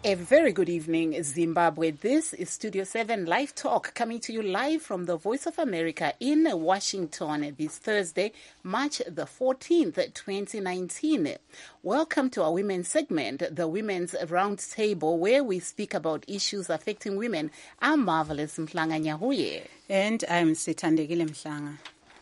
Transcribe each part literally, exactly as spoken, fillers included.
A very good evening, Zimbabwe. This is Studio seven Live Talk, coming to you live from the Voice of America in Washington this Thursday, March the fourteenth, twenty nineteen. Welcome to our women's segment, the Women's Roundtable, where we speak about issues affecting women. I'm Marvelous Mhlanga Nyahuye. And I'm Sithandekile Mhlanga.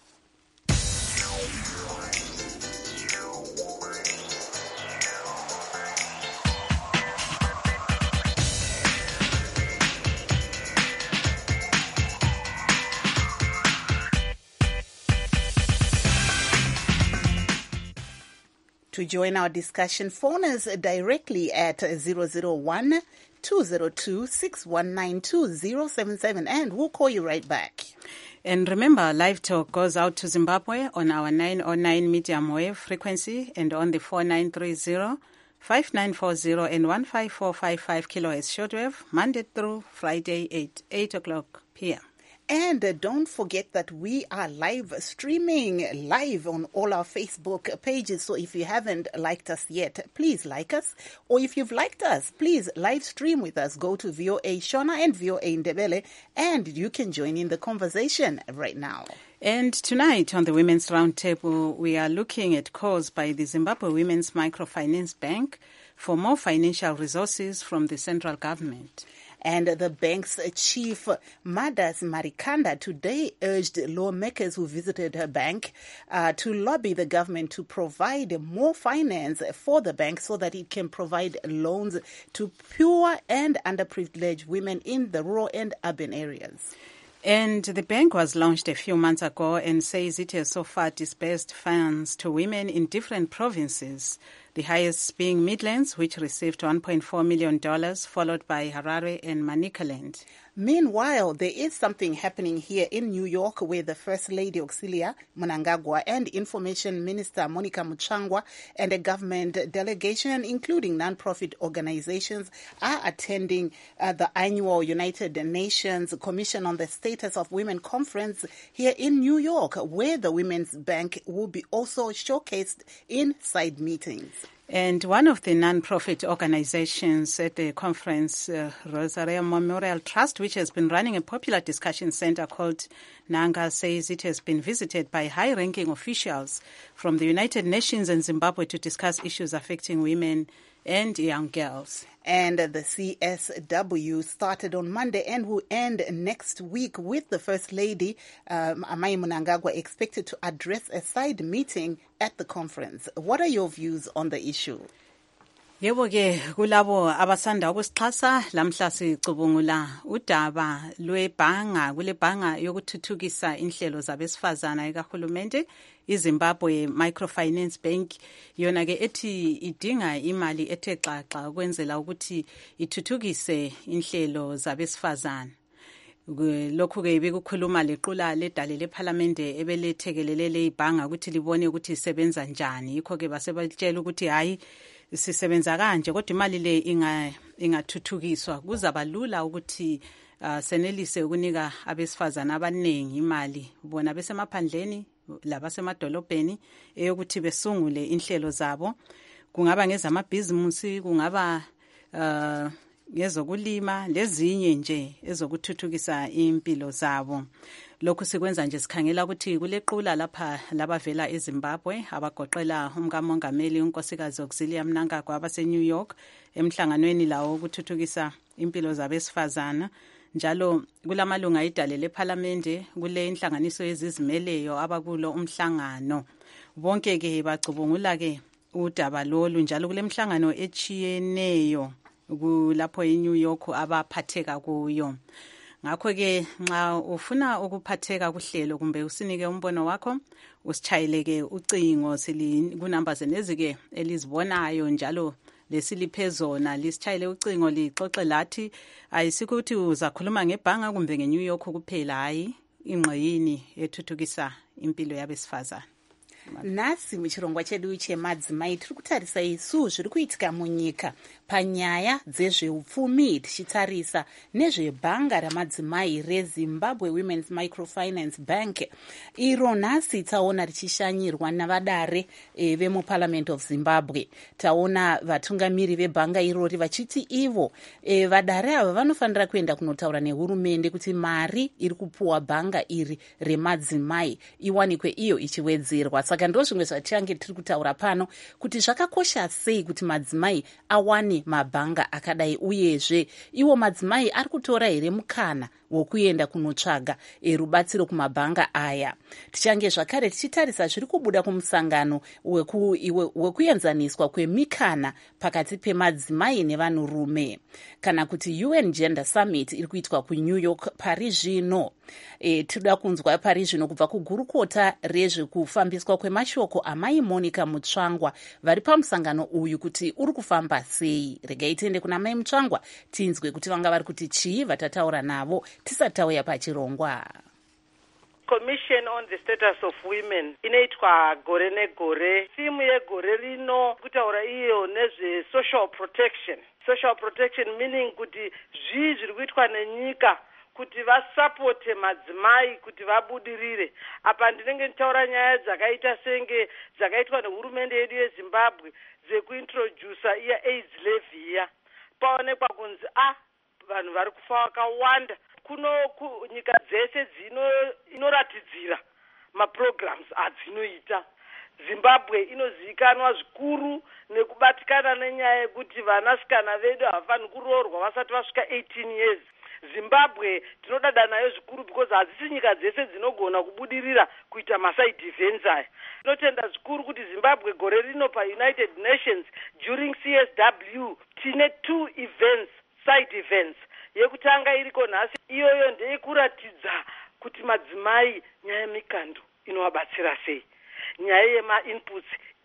To join our discussion, phone us directly at zero zero one, two zero two, six one nine two, zero seven seven, and we'll call you right back. And remember, Live Talk goes out to Zimbabwe on our nine oh nine medium wave frequency and on the four nine three zero, five nine four zero and one five four five five kilohertz shortwave, Monday through Friday at eight o'clock p.m. And uh, don't forget that we are live streaming live on all our Facebook pages. So if you haven't liked us yet, please like us. Or if you've liked us, please live stream with us. Go to V O A Shona and V O A Ndebele, and you can join in the conversation right now. And tonight on the Women's Roundtable, we are looking at calls by the Zimbabwe Women's Microfinance Bank for more financial resources from the central government. And the bank's chief, Madas Marikanda, today urged lawmakers who visited her bank uh, to lobby the government to provide more finance for the bank so that it can provide loans to poor and underprivileged women in the rural and urban areas. And the bank was launched a few months ago and says it has so far disbursed funds to women in different provinces, the highest being Midlands, which received one point four million dollars, followed by Harare and Manicaland. Meanwhile, there is something happening here in New York where the First Lady Auxilia Mnangagwa and Information Minister Monica Muchangwa and a government delegation, including non-profit organizations, are attending uh, the annual United Nations Commission on the Status of Women conference here in New York, where the Women's Bank will be also showcased in side meetings. And one of the non-profit organizations at the conference, uh, Rosaria Memorial Trust, which has been running a popular discussion center called Nanga, says it has been visited by high-ranking officials from the United Nations and Zimbabwe to discuss issues affecting women and young girls. And the C S W started on Monday and will end next week with the First Lady, um, Amai Mnangagwa, expected to address a side meeting at the conference. What are your views on the issue? Yebo ke kulabo abasanda ukusixhasa lamhla sicubungula udaba lwebhanga kule bhanga yokuthuthukisa inhlelo zabesifazana ekahulumente iZimbabwe Microfinance Bank yona ke ethi idinga imali ethe xaxa ukwenzela ukuthi ithuthukise inhlelo zabesifazana. Lokhu ke bekukhuluma lequla ledale leParliament ebelethekelele ibhanga ukuthi libone ukuthi isebenza njani, yikho ke basebatshela ukuthi hayi sisebenza kanje kodwa imali le inga ingathuthukiswa kuzaba lula ukuthi uh, senelise ukunika abesifazana abaningi imali bona besemaphandleni labasemadolobheni eyokuthi besungule inhlelo zabo, kungaba ngezamabhizimusi, kungaba uh, ngezokulima lezinye nje ezokuthuthukisa impilo zabo. Lokhu sikwenza nje sikhangela ukuthi kulequla lapha labavela eZimbabwe abagoqela umkamongameli unkosikazi Auxilia Mnangagwa abase New York emhlanganweni lawo ukuthuthukisa impilo zabesifazana. Njalo kulamalunga idale leParliament, kule inhlanganiso yezizimeleyo abakulo umhlangano. Bonke ke bacubungula ke udaba lolu, njalo kule mhlangano echiyeneyo kulapho eNew York abaphatheka kuyo. Ngakho ke nxa ufuna ukuphatheka kuhlelo kumbe usinike umbono wakho, usichayeleke ucingo sili ku numbers nezike elizibonayo njalo lesiliphezona, lisichayele ucingo lixoxe lathi ayisikuthi uzakhuluma ngebhanga kumbe ngeNew York kuphela, hayi ingqeyini ethuthukisa impilo yabesifazana. nhasi muchirongwa chedu chemadzimai tiri kutarisa isu zviri kuitika munyika panyaya dzezveupfumi, tichitarisa nezvebhanga ramadzimai reZimbabwe Women's Microfinance Bank, iro nhasi taona richishanyirwa navadare e, vemuParliament of Zimbabwe. Taona vatungamiri vebhanga irori vachiti ivo e, vadare ava vanofanira kuenda kunotaura nehurumende kuti mari iri kupuwa bhanga iri remadzimai iwanikwe iyo ichiwedzerwa. Saka ndo zvimwe zvatichange tiri kutaura pano kuti zvakakosha sei kuti madzimai awane mabhanga akadai, uyezve iwo madzimai ari kutora here mukana wokuenda kunotsvaga e, rubatsiro kumabhanga aya. Tichange zvakare tichitarisa zviri kubuda kumusangano wekuenzaniswa kwemikana pakati pemadzimai nevanhurume, kana kuti U N Gender Summit iri kuitwa kuNew York pari zvino. E, tinoda kunzwa pari zvino kubva kugurukota rezvekufambiswa kwemashoko amai Monica Mutsvangwa vari pamusangano uyu kuti uri kufamba sei. Regai tiende kuna mai Mutsvangwa tinzwe kuti vanga vari kuti chii vatataura navo tisati tauya pachirongwa. Commission on the Status of Women inoitwa gore negore. Thimu yegore rino kutaura iyo nezve social protection. Social protection meaning kuti zvii zviri kuitwa nenyika kuti vasapote madzimai kuti vabudirire. Apa ndinenge nditaura nyaya dzakaita senge dzakaitwa nehurumende yedu yeZimbabwe dzekuintrodusa iya AIDS levy iya. Paonekwa kunzi ah vanhu vari kufa vakawanda. Kuno nyika dzese dzino inoratidzira maprograms adzinoita. Zimbabwe inozivikanwa zvikuru nekubatikana nenyaya yekuti vanasikana vedu havafaniri kuroorwa vasati vasvika eighteen years. Zimbabwe tinodada nayo zvikuru because hadzisi nyika dzese dzinogona kubudirira kuita maside events aya. Tinotenda zvikuru kuti Zimbabwe gore rino paUnited Nations during C S W tine two events, side events. Yekutanga iriko nhasi iyoyo ndeyekuratidza kuti madzimai nyaya yemikando inowabatsira sei, nyaya yema-inputs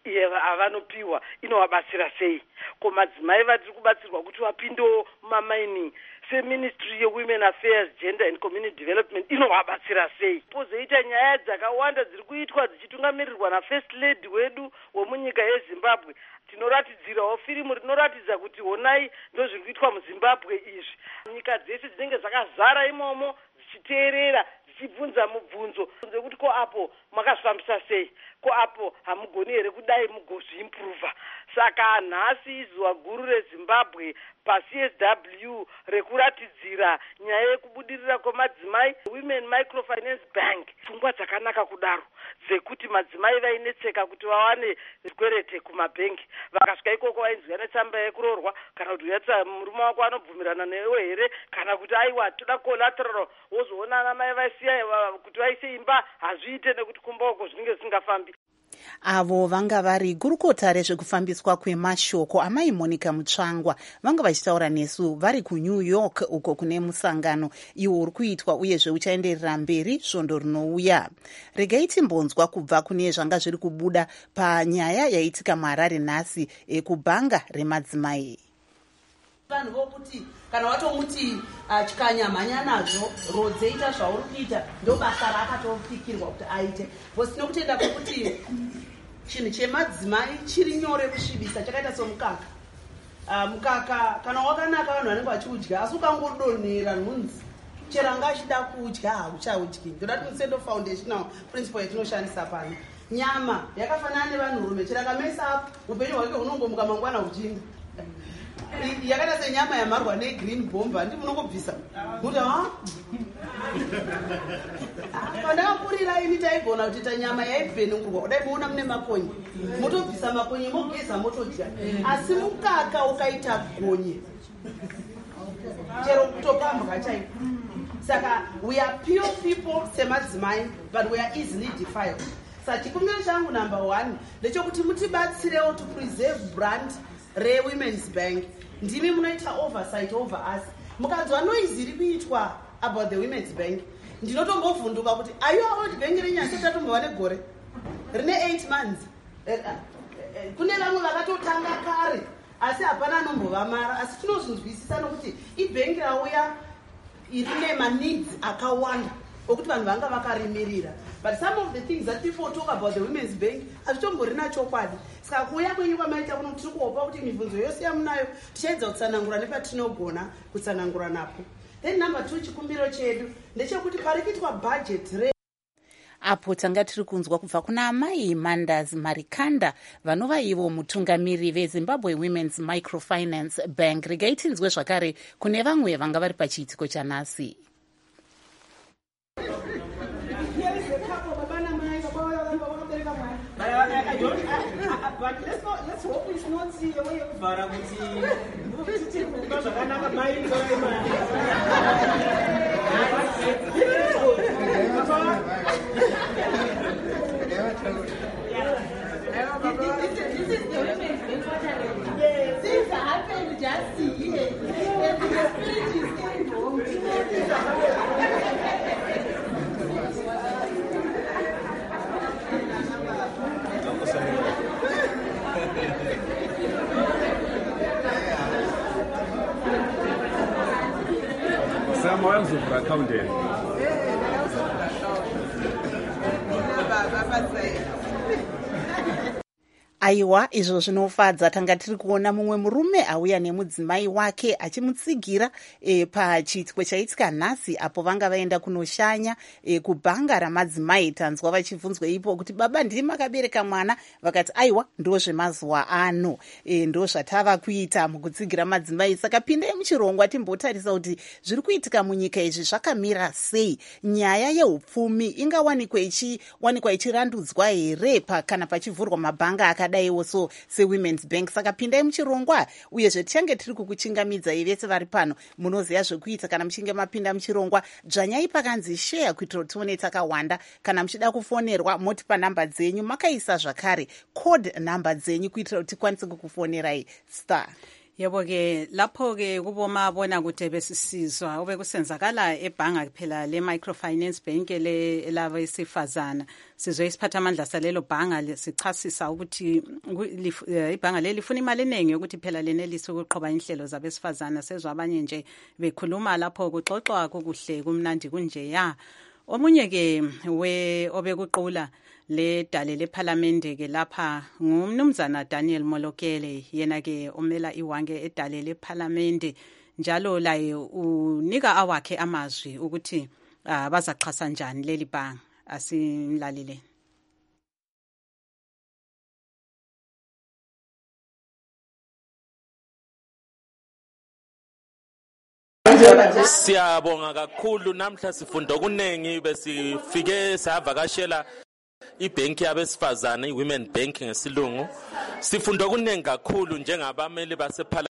avanopiwa inowabatsira sei, ko madzimai vatiri kubatsirwa kuti vapindewo mumamining seministry yewomen affairs, gender and community development inowabatsira sei. Pozoita nyaya dzakawanda dziri kuitwa dzichitungamirirwa nafirst lady wedu wemunyika yeZimbabwe. Tinoratidzirawo firimu rinoratidza kuti honai ndo zviri kuitwa muZimbabwe izvi. Nyika dzese dzinenge dzakazara imomo dzichiteerera dzichibvunza mubvunzo kuti ko apo makazvifambisa sei, ko apo hamugoni here kudai mugozviimprova. Saka nhasi izuva guru reZimbabwe paC S W rekuratidzira nyaya yekubudirira kwemadzimai, Women Microfinance Bank pfungwa dzakanaka kudaro dzekuti madzimai vainetseka kuti vawane zvikwerete kumabhengi, vakasvika ikoko vainzwa netsamba yekuroorwa kana kuti uyatsa murume wako anobvumirana newe here, kana kuti aiwa toda collateral wozoona ana mai vaisiya kuti vaise imba hazviite nekuti kumba uko zvinenge zvisingafambi. Avo vanga vari gurukota rezvekufambiswa kwemashoko amai Monica Mutsvangwa vanga vachitaura nesu vari kuNew York uko kune musangano iwo uri kuitwa uyezve uchaenderera mberi svondo rinouya. Regai timbonzwa kubva kune zvanga zviri kubuda panyaya yaitika muHarare nhasi ekubhanga remadzimai. Vanhu vokuti kana watomuti uh, chikanyamhanya nazvo rodzeita zvauri kuita ndo basa rakatopikirwa kuti aite. Bosi tinokutenda kuti chinhu chemadzimai chiri nyore kusvibisa chakaita somukaka. Uh, mukaka kana wakanaka vanhu vanenge vachiudya asi ukangodonhera nhunzi cheranga achida kudya hauchaudyi. Ndoda kuti Musendo Foundational principle yatinoshandisa pano. Nyama yakafanana nevanhurume cheranga mesa up upenyu hwake hunongomuka mangwana uchinga. Yakada senyama yamarwa negreen bomba ndi munongobvisa kuti ha pandakakurira ini taigona kuti tanyama yaibvenungurwa kudai muona mune makonye motobvisa makonye mogeza motodya, asi mukaka ukaita gonye chero kutopambwa chaiko. Saka we are pure people semadzimai but we are easily defiled. Saka chikumbiro changu number one ndechokuti mutibatsirewo to preserve brand re-Women's Bank. Ndimi munoita oversight over us. Mukadzwa noise iri kuitwa about the Women's Bank, ndinotombovhunduka kuti ayo old bank renyasi tatombova negore rine eight months. Kune vamwe vakatotanga kare asi hapana anombova mara, asi tinozvinzwisisa nokuti ibhengi rauya rine maneeds akawanda okuti vanhu vanga vakarimirira. But some of the things that people talk about the Women's Bank hazvitomborina chokwadi. Saka kuuya kwenyu kwamaita kuno tiri kuopa kuti mibvunzo yose yamunayo tichaedza kutsanangura nepatinogona kutsanangura napo. Then number two, chikumbiro chedu ndechekuti pari kuitwa budget re apo tanga tiri kunzwa kubva kuna amai Mandas Marikanda vanova ivo mutungamiri veZimbabwe Women's Microfinance Bank. Regai tinzwe zvakare kune vamwe vanga vari pachiitiko chanhasi. But let's not, let's hope it's not see the way of Varamuti. This is the Women's Bank. Yes, things are happening just here. And the spirit is going home. Samuel Zubra County. Aiwa, izvo zvinofadza. Tanga tiri kuona mumwe murume auya nemudzimai wake achimutsigira e, pachiitiko chaitika nhasi apo vanga vaenda kunoshanya e, kubhanga ramadzimai. Tanzwa vachibvunzwa ipo kuti baba ndiri makabereka mwana, vakati aiwa ndo zvemazuva ano e, ndo zvatava kuita mukutsigira madzimai. Saka pindai muchirongwa timbotarisa kuti zviri kuitika munyika izvi zvakamira sei. Nyaya yeupfumi ingawanikwa ichiwanikwa ichirandudzwa here kana pachivhurwa mabhanga akadai so seWomen's Bank. Saka pindai muchirongwa uyezve tichange tiri kukuchingamidzai vese vari pano munoziva zvekuita kana muchinge mapinda muchirongwa. Dzvanyai pakanzi share kuitira kuti tione takawanda. Kana muchida kufonerwa motipa namba dzenyu makaisa zvakare code namba dzenyu kuitira kuti tikwanise kukufonerai star. Yebo ke lapho ke kuboma bona kuti besisizwa obekusenzakala ebhanga phela le microfinance bank le labesifazana sizwe isiphathamandla salelo bhanga sichasisa ukuthi ibhanga leli lifuna imali eningi ukuthi phela lenelise ukuqhoba inhlelo zabesifazana. Sezwe abanye nje bekhuluma lapho kuxoxwa kukuhle kumnandi kunje ya. Omunye ke we obekuqula le dale leParliament ke lapha ngumnumzana Daniel Molokele, yena ke omela iwange edale leParliament. Njalo laye unika awakhe amazwi ukuthi uh, bazaxhasa njani leli bhanga. Asimlalile. Siyabonga kakhulu, namhla sifunda okunengi besifike savakashela ibhenki yabesifazane iWomen Bank ngesilungu. Sifunda okunengi kakhulu njengabameli baseParliament.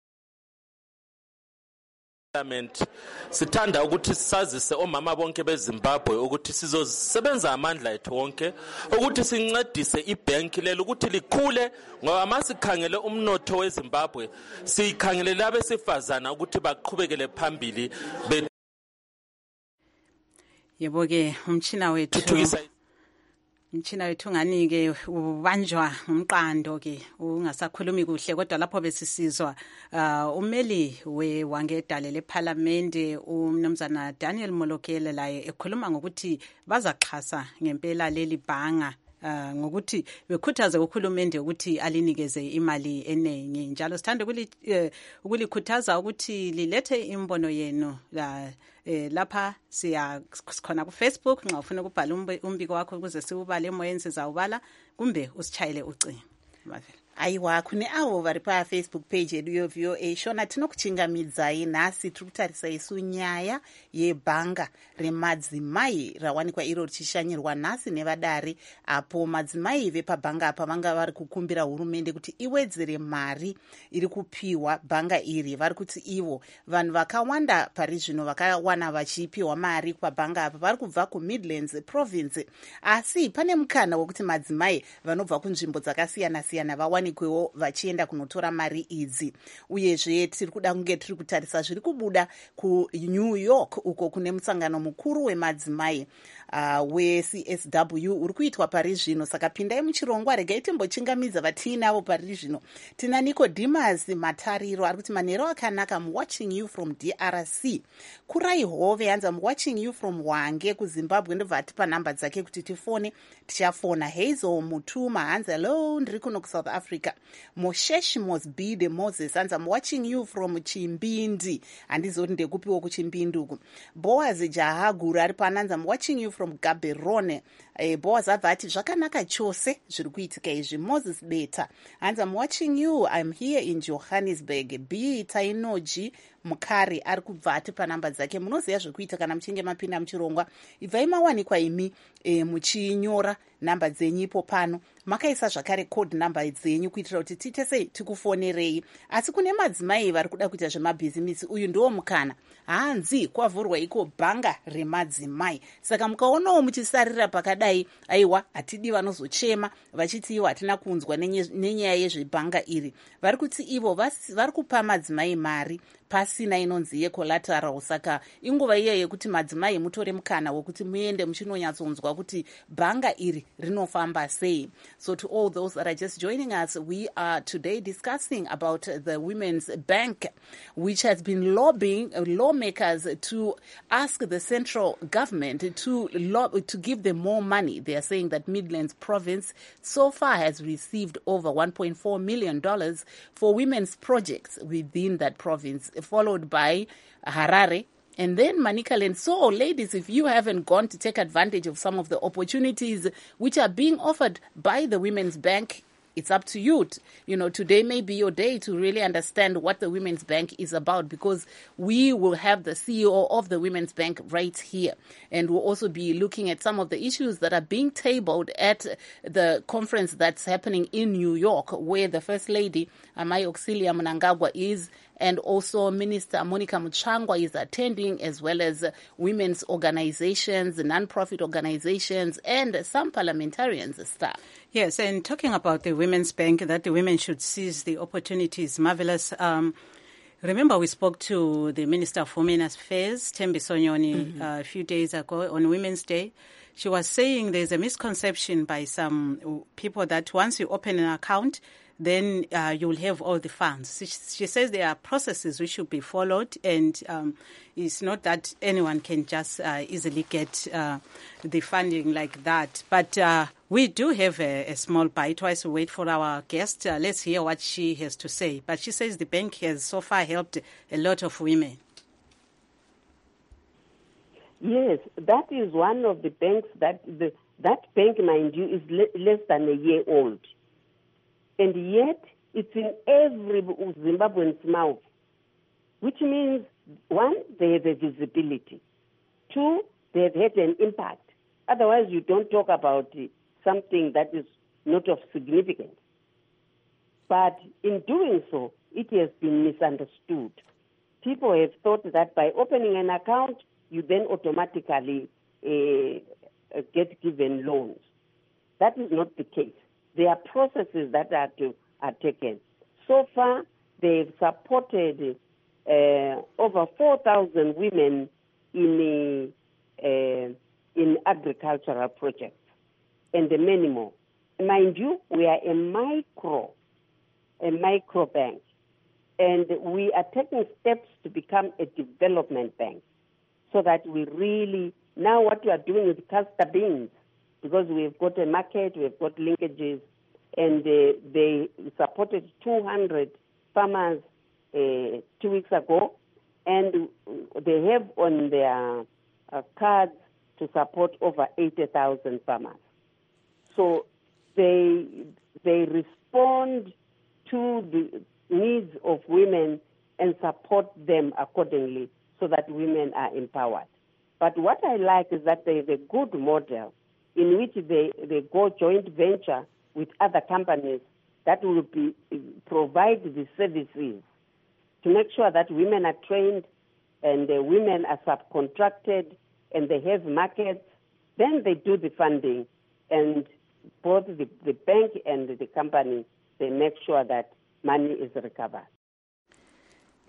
Sithanda ukuthi sazise omama bonke beZimbabwe ukuthi sizosebenza amandla ethu wonke ukuthi sincedise ibhenki lelo ukuthi likhule, ngoba masikhangele umnotho weZimbabwe sikhangele labesifazana ukuthi baqhubekele phambili. Yebo ke umtshina wethu Mchina wethu ngani ke ubanjwa umqando ke ungasakhulumi kuhle, kodwa lapho besisizwa uh, umeli we wangedale leParliament umnumzana Daniel Molokele laye ekhuluma ngokuthi bazaxhasa ngempela leli bhanga uh, ngokuthi bekhuthaze ukhulumende ukuthi alinikeze imali enengi. Njalo sithanda ukulikhuthaza ukuthi lilethe imbono yenu la Eh, lapha siya khona ku Facebook nxa ufuna ukubhala umbiko wakho ukuze siubale emoyeni sizawubala kumbe usichayele ucingo. Mavela aiwa kune avo vari paFacebook page yedu yeV O A shona tinokuchingamidzai nhasi tiri kutarisa isu nyaya yebhanga remadzimai rawanikwa iro richishanyirwa nhasi nevadari apo madzimai vepabhanga apa vanga vari kukumbira hurumende kuti iwedzere mari iri kupiwa bhanga iri. Vari kuti ivo vanhu vakawanda pari zvino vakawana vachipiwa mari pabhanga apa vari kubva kuMidlands province, asi pane mukana wekuti madzimai vanobva kunzvimbo dzakasiyana siyana vawanikwewo vachienda kunotora mari idzi. Uyezve tiri kuda kunge tiri kutarisa zviri kubuda kuNew York uko kune musangano mukuru wemadzimai. uh, we-C S W uri kuitwa pari zvino. Saka pindai muchirongwa, regai timbochingamidza vatiinavo pari zvino. Tina Nicodemus Matariro ari kuti manheru akanaka, I'm watching you from D R C. Kurai Hove hanzi I'm watching you from Wange kuZimbabwe. Ndobva atipa namba dzake kuti tifone, tichafona. Hazel Mutuma hanzi hello, ndiri kuno kuSouth Africa. Moshesh Mosbide Moses hanzi I'm watching you from Chimbindi. Handizoti ndekupiwo kuchimbindi uku. Boaz Jahaguru ari pananzi I'm watching you from Gaberone. Eh, Boaz abva ati zvakanaka chose zviri kuitika izvi. Moses Beta hanzi I'm watching you, I'm here in Johannesburg. B Tainoji Mukari ari kubva atipa namba dzake. Munoziva zviri kuita kana muchinge mapinda muchirongwa. Ibvai mawanikwa imi e, muchinyora namba dzenyipo pano, makaisa zvakare code namba dzenyu kuitira kuti tiite sei tikufonerei. Asi kune madzimai vari kuda kuita zvemabhizimisi, uyu ndiwo mukana. Hanzi kwavhurwa iko bhanga remadzimai. Saka mukaonawo muchisarira pakadai, aiwa hatidi vanozochema vachiti ivo hatina kunzwa nenyaya yezvebhanga iri. Vari kuti ivo vari kupa madzimai mari pasina inonzi yecollateral. Saka inguva iya yekuti madzimai mutore mukana wekuti muende muchinonyatsonzwa kuti bhanga iri rinofamba sei. So to all those that are just joining us, we are today discussing about the Women's Bank, which has been lobbying uh, lawmakers to ask the central government to lo- to give them more money. They are saying that Midlands Province so far has received over one point four million dollars for women's projects within that province, followed by Harare, and then Manicaland. So, ladies, if you haven't gone to take advantage of some of the opportunities which are being offered by the Women's Bank, it's up to you. You know, today may be your day to really understand what the Women's Bank is about, because we will have the C E O of the Women's Bank right here. And we'll also be looking at some of the issues that are being tabled at the conference that's happening in New York, where the First Lady, Amai Auxilia Mnangagwa, is, and also Minister Monica Muchangwa is attending, as well as women's organizations, non-profit organizations, and some parliamentarians staff. Yes, and talking about the Women's Bank, that the women should seize the opportunities, marvelous. Um, remember, we spoke to the Minister for Women Affairs, Thembi Sonyoni, mm-hmm. uh, a few days ago on Women's Day. She was saying there's a misconception by some people that once you open an account, then uh, you will have all the funds. She, she says there are processes which should be followed, and um, it's not that anyone can just uh, easily get uh, the funding like that. But uh, we do have a, a small bite. Whilst we wait for our guest, uh, let's hear what she has to say. But she says the bank has so far helped a lot of women. Yes, that is one of the banks that the, that bank, mind you, is le- less than a year old. And yet, it's in every Zimbabwean's mouth, which means, one, they have a visibility. Two, they have had an impact. Otherwise, you don't talk about something that is not of significance. But in doing so, it has been misunderstood. People have thought that by opening an account, you then automatically uh, get given loans. That is not the case. There are processes that are, to, are taken. So far, they've supported uh, over four thousand women in uh, in agricultural projects, and many more. Mind you, we are a micro, a micro bank, and we are taking steps to become a development bank, so that we really, now what we are doing with castor beans, because we've got a market, we've got linkages, and uh, they supported two hundred farmers uh, two weeks ago, and they have on their uh, cards to support over eighty thousand farmers. So they they respond to the needs of women and support them accordingly so that women are empowered. But what I like is that there is a good model in which they, they go joint venture with other companies that will be provide the services to make sure that women are trained and the women are subcontracted and they have markets. Then they do the funding, and both the, the bank and the company, they make sure that money is recovered.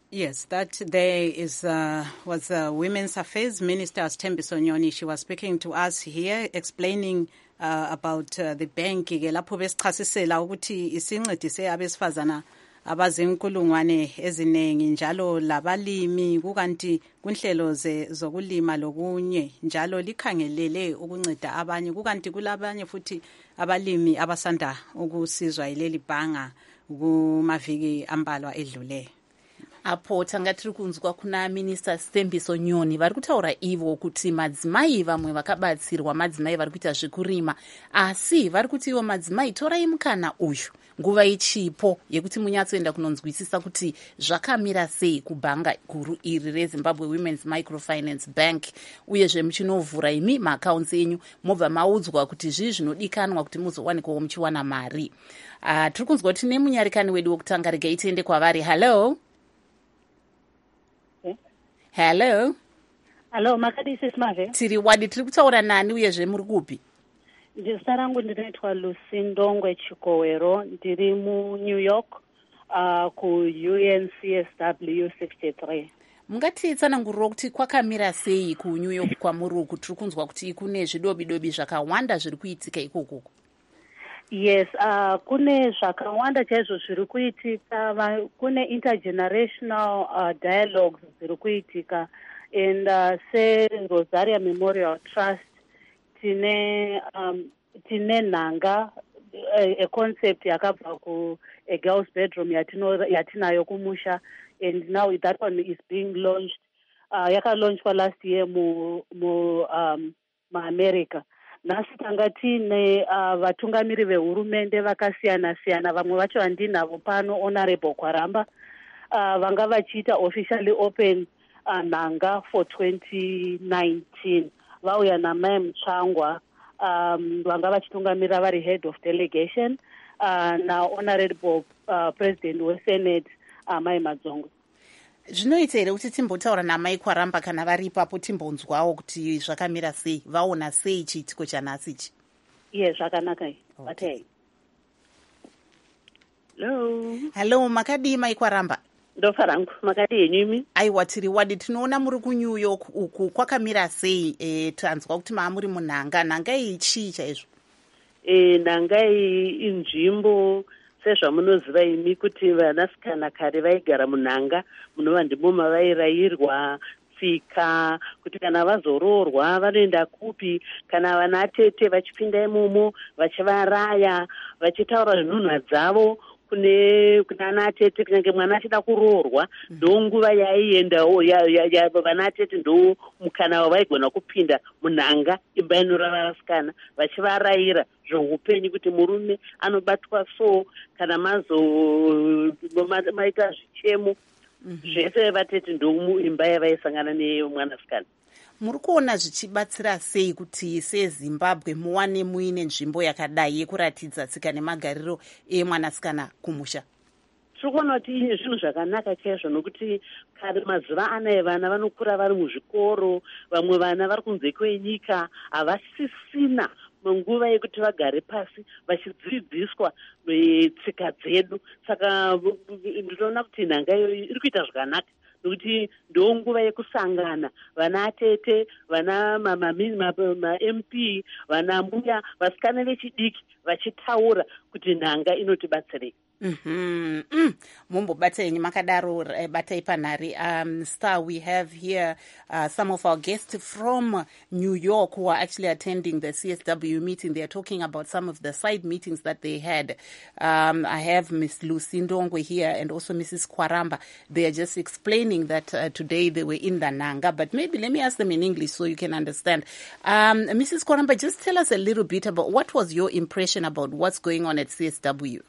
Yes, that there is uh, was uh, Women's Affairs Minister Thembiso Nyoni. She was speaking to us here, explaining uh, about uh, the bank. Ke lapho besichasisela ukuthi isincedise abesifazana abazinkulungwane eziningi njalo labalimi kukanti kunhlelo zokulima lokunye njalo likhangelele ukunceda abanye kukanti kulabanye futhi abalimi abasanda ukusizwa yileli bhanga kumaviki ambalwa edlule. Apo tanga tiri kunzwa kuna Minister Thembiso Nyoni vari kutaura ivo kuti madzimai vamwe vakabatsirwa madzimai vari kuita zvekurima asi vari kuti ivo madzimai torai mukana uyu nguva ichipo yekuti munyatsoenda kunonzwisisa kuti zvakamira sei kubhanga guru iri reZimbabwe Women's Microfinance Bank uyezve muchinovhura imi maaccounts enyu mobva maudzwa kuti zvii zvinodikanwa kuti muzowanikwawo muchiwana mari. Uh, tiri kunzwa kuti nemunyarikani wedu wokutanga regai tiende kwavari. Hello. Hello. Hello, makadi sismave. Tiri wadi tiri kutaura nani uyezve muri kupi? Zita rangu ndinoitwa Lusindongwe Chikowero, ndiri mu New York uh, ku U N C S W sixty-three. Mungatitsanangurira kuti kwakamira sei ku New York kwamuri uku? Tiri kunzwa kuti kune zvidobi dobi zvakawanda zviri kuitika ikoko. Yes, uh, kune zvakawanda chaizvo zviri kuitika, kune intergenerational uh, dialogues zviri kuitika, and uh, se Rosaria Memorial Trust tine um, tine nanga a, a concept yakabva ku a girl's bedroom yatino yatinayo kumusha, and now that one is being launched. Uh, yakalaunchwa last year mu mu um, ma America. Nhasi tanga tine uh, vatungamiri vehurumende vakasiyana siyana, vamwe vacho handinavo pano, Honorable Kwaramba uh, vanga vachiita officially open uh, nanga for twenty nineteen. Vauya namai Mutsvangwa um, vanga vachitungamira vari head of delegation uh, na Honorable uh, President weSenate uh, Mai Madzongwe. Zvinoita here kuti timbotaura namai Kwaramba kana vari ipapo timbonzwawo kuti zvakamira sei, vaona sei chiitiko chanhasi ichi? Iye, zvakanaka. Batei. Hello. Hello, makadii mai Kwaramba? Ndofa rangu, makadii nyimi? Aiwa, tiri wadi tinoona muri ku New York uku, kwakamira sei? E, tanzwa kuti maamuri munhanga, nhanga iyi chii chaizvo? E, nhanga iyi inzvimbo sezvamunoziva imi kuti vanasikana kare vaigara munhanga, munova ndimo mavairayirwa tsika kuti kana vazoroorwa vanoenda kupi, kana vana tete vachipinda imomo vachivaraya vachitaura nhunha dzavo kune kuna tete, kunyange mwana achida kuroorwa ndo nguva yaiendawo vana tete ndo mukana wavaigona kupinda munhanga imba inorara vasikana vachivarayira zveupenyu kuti murume anobatwa so, kana mazo maita zvichemo zvese vatete ndo imba yavaisangana nemwanasikana. Muri kuona zvichibatsira sei kuti seZimbabwe muwane muine nzvimbo yakadai yekuratidza tsika nemagariro emwanasikana kumusha? Tiri kuona kuti ine zvinhu zvakanaka chaizvo, nokuti kare mazuva anaya vana vanokura vari muzvikoro, vamwe vana vari kunze kwenyika havasisina munguva yekuti vagare pasi vachidzidziswa tsika dzedu. Saka ndinoona kuti nhanga iyoyo iri kuita zvakanaka, nokuti ndo nguva yekusangana vana tete, vana ma-M P, vana mbuya, vasikana vechidiki vachitaura kuti nhanga inotibatsirei. Mm-hmm. Mm. Mumbobatai makadaro batai panhari. Um, Star, we have here uh, some of our guests from New York who are actually attending the C S W meeting. They are talking about some of the side meetings that they had. Um, I have Miss Lusindongwe here and also Missus Kwaramba. They are just explaining that uh, today they were in the Nanga, but maybe let me ask them in English so you can understand. Um, Missus Kwaramba, just tell us a little bit about what was your impression about what's going on at C S W?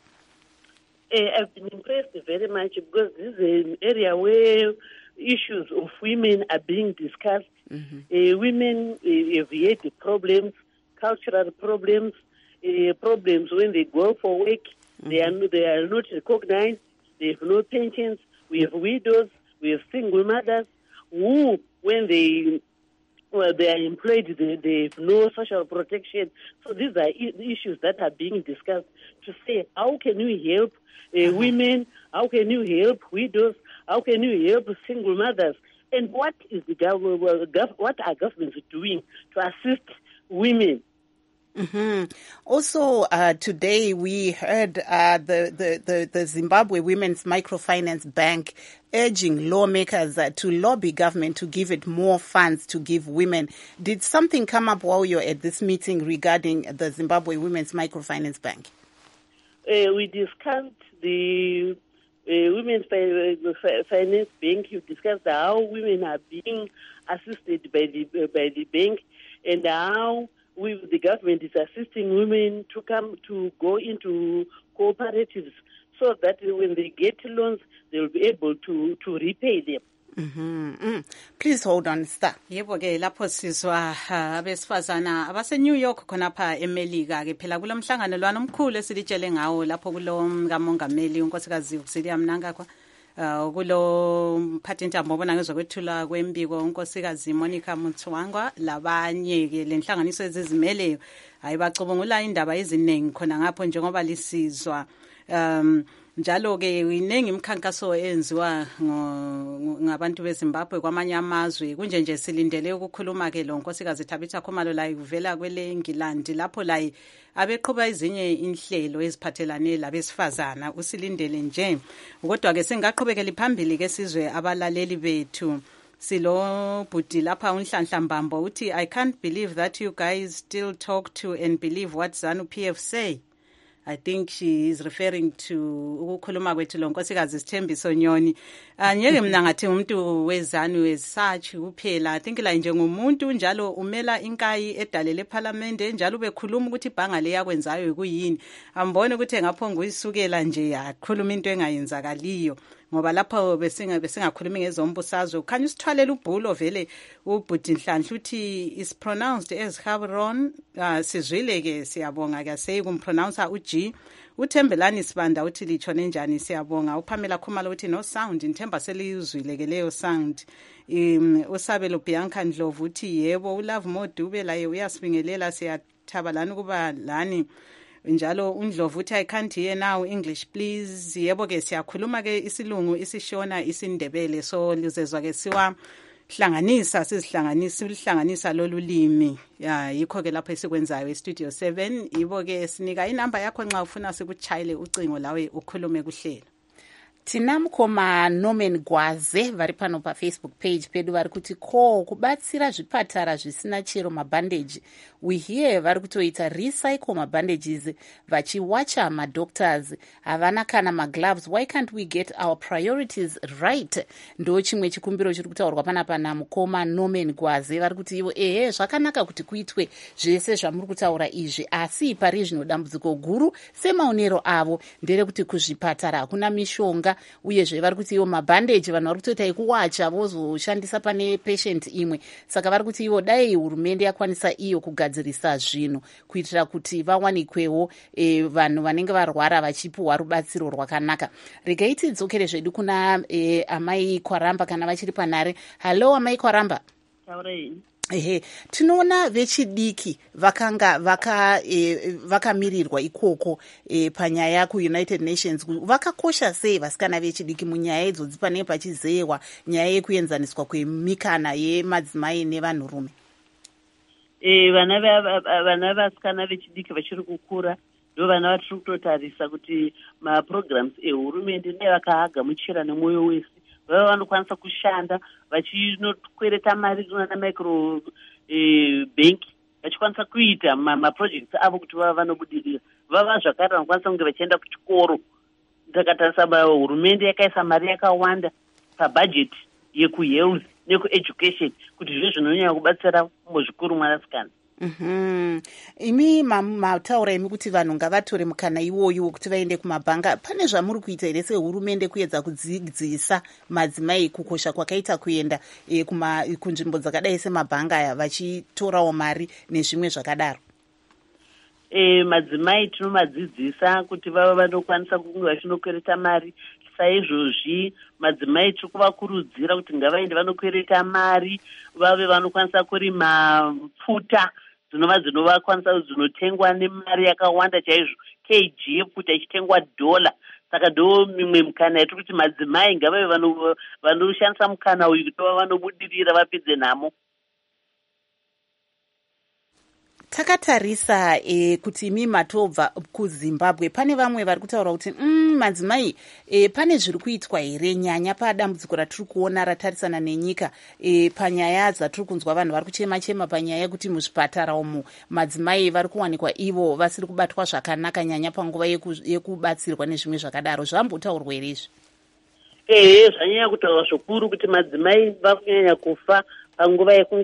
Uh, I've been impressed very much because this is an area where issues of women are being discussed. Mm-hmm. Uh, women uh, have had problems, cultural problems, uh, problems when they go for work. Mm-hmm. They are they are not recognized. They have no pensions. We have widows. We have single mothers who, when they well, they are employed, they, they have no social protection. So these are I- issues that are being discussed to say, how can we help Uh, uh-huh. women, how can you help widows, How can you help single mothers? And what is the gov- what are governments doing to assist women? Mm-hmm. Also, uh, today we heard uh, the, the, the, the Zimbabwe Women's Microfinance Bank urging lawmakers uh, to lobby government to give it more funds to give women. Did something come up while you were at this meeting regarding the Zimbabwe Women's Microfinance Bank? Uh, we discussed the uh, Women's Finance Bank. You discussed how women are being assisted by the uh, by the bank, and how we, the government is assisting women to come to go into cooperatives so that when they get loans, they'll be able to, to repay them. Mm-hmm. Mm. Please hold on, star. Yebo ke lapho sizwa abesifazana abase New York khonapha eMelika ke phela kulomhlangano lwana omkhulu esilitshele ngawo lapho kulo kamongameli unkosikazi uSilia Mnangagwa uh kulo mphathi intambo obona ngezokwethula kwembiko unkosikazi Monica Mutswangwa labanye ke lenhlanganiso ezizimeleyo ayibacubungula indaba eziningi khona ngapho njengoba lisizwa um njalo ke iningi imikhankaso enziwa ngabantu beZimbabwe kwamanye amazwe kunje nje silindele ukukhuluma ke lo nkosikazi Tabitha Khumalo la ivela kwele England lapho la abeqhuba izinye inhlelo eziphathelane labesifazana usilindele nje kodwa ke singaqhubekela phambili ke sizwe abalaleli bethu silo budi lapha unhlanhla mbambo uthi I can't believe that you guys still talk to and believe what ZANU P F say. I think she is referring to ukukhuluma kwethu lo nkosikazi Sithembiso Nyoni. Angeke mina ngathi umuntu wezanu esachi kuphela. I think la njengomuntu njalo umela inkayi edalele eParliament njalo bekhuluma ukuthi ibhanga leyakwenzayo kuyini. Ambone ukuthi engaphonga uyisukela nje yakhuluma into engayenzakaliyo. Ngoba lapho besinga besingakhulumi ngezombusazwe khanye usithwalela ubhulo vele ubhuti Nhlanhla uthi is pronounced as Havron uh, sizwile ke siyabonga ke sey kumpronounce uG uThembelani Sibanda uthi lichone njani siyabonga uPamela Khumalo uthi no sound nthemba selizwile ke leyo sound um usabelo Bianca Ndlovu uthi yebo uLove Modube la uyasibingelela siyathabalana kuba lani njalo uNdlovu uthi I can't hear now English please yebo ke siyakhuluma ke isilungu isishona isindebele so lizezwa ke siwa hlanganisa sizihlanganisa ulihlanganisa lolulimi ya yikho ke lapho esikwenzayo estudio seven yibo ke sinika inamba yakho nxa ufuna sikuchayile ucingo lawe ukhulume kuhlelo. Tinamkoma Norman Gwaze vari pano pa Facebook page pedu vari kuti ko kubatsira zvipatara zvisina chero mabandage. We hear vari kutoita recycle mabandages vachiwacha madoctors havana kana magloves. Why can't we get our priorities right? Ndo chimwe chikumbiro chiri kutaurwa panapa namukoma Norman Gwaze vari kuti ivo ehe zvakanaka kuti kuitwe zvese zvamuri kutaura izvi asi pari zvino dambudziko guru semaonero avo ndere kuti kuzvipatara hakuna mishonga uyezve vari kuti ivo mabandage vanhu vari kutoita ekuwacha vozoshandisa pane patient imwe saka vari kuti ivo dai hurumende yakwanisa iyo kugadzirisa zvinhu kuitira kuti vawanikwewo e, vanhu vanenge varwara vachipiwa rubatsiro rwakanaka. Regai tidzokere zvedu kuna e, amai Kwaramba kana vachiri panhare. Hello amai Kwaramba. Taurei. Ehe, tinoona vechidiki vakanga vaka e, vakamirirwa ikoko e, panyaya kuUnited Nations vakakosha sei vasikana vechidiki munyaya idzodzi pane pachizeyewa nyaya yekuenzaniswa kwemikana yemadzimai nevanhurume. Eh vana vana vasikana vechidiki vachiri kukura ndo vana vatiri kutotarisa kuti ma programs ehurumende nevakaaga muchira nemwoyo wese vava vanokwanisa kushanda vachinokwereta mari kuna micro eh, bank vachikwanisa kuita maprojects avo kuti vava vanobudirira vava zvakare vanokwanisa kunge vachienda kuchikoro. Takatarisa hurumende yakaisa mari yakawanda pabudget yekuhealth nekueducation kuti zvizvo zvinonyanya kubatsira muzvikuru mwanasikana. Mhm. Imi mataura imi kuti vanhu ngavatore mukana iwoyo kuti vaende kumabhanga. Pane zvamuri kuita ere sehurumende kuedza kudzidzisa madzimai kukosha kwakaita kuenda e, kuma kunzvimbo dzakadai semabhanga aya vachitorawo mari nezvimwe zvakadaro? Eh madzimai tinomadzidzisa kuti vava vanokwanisa kunge vachinokwereta mari. Saizvozvi madzimai tiri kuvakurudzira kuti ngavaende vanokwereta mari vave vanokwanisa kurima pfuta dzinova dzinovakwanisa dzinotengwa nemari yakawanda chaizvo. Kg yepfuta ichitengwa dhola saka ndo mimwe mukana yatiri kuti madzimai ngavave vanoshandisa mukana uyu kuti vava vanobudirira vapedze nhamo. Takatarisa e, kuti imi matobva kuZimbabwe pane vamwe vari kutaura kuti mm, madzimai e, pane zviri kuitwa here nyanya padambudziko ratiri kuona ratarisana nenyika e, panyaya dzatiri kunzwa vanhu vari kuchema chema panyaya yekuti muzvipatara umu madzimai vari kuwanikwa ivo vasiri kubatwa zvakanaka nyanya panguva yekubatsirwa nezvimwe zvakadaro. Zvambotaurwa here izvi? Ehe, zvanyanya kutaurwa zvikuru kuti madzimai vari kunyanya kufa panguva yekunge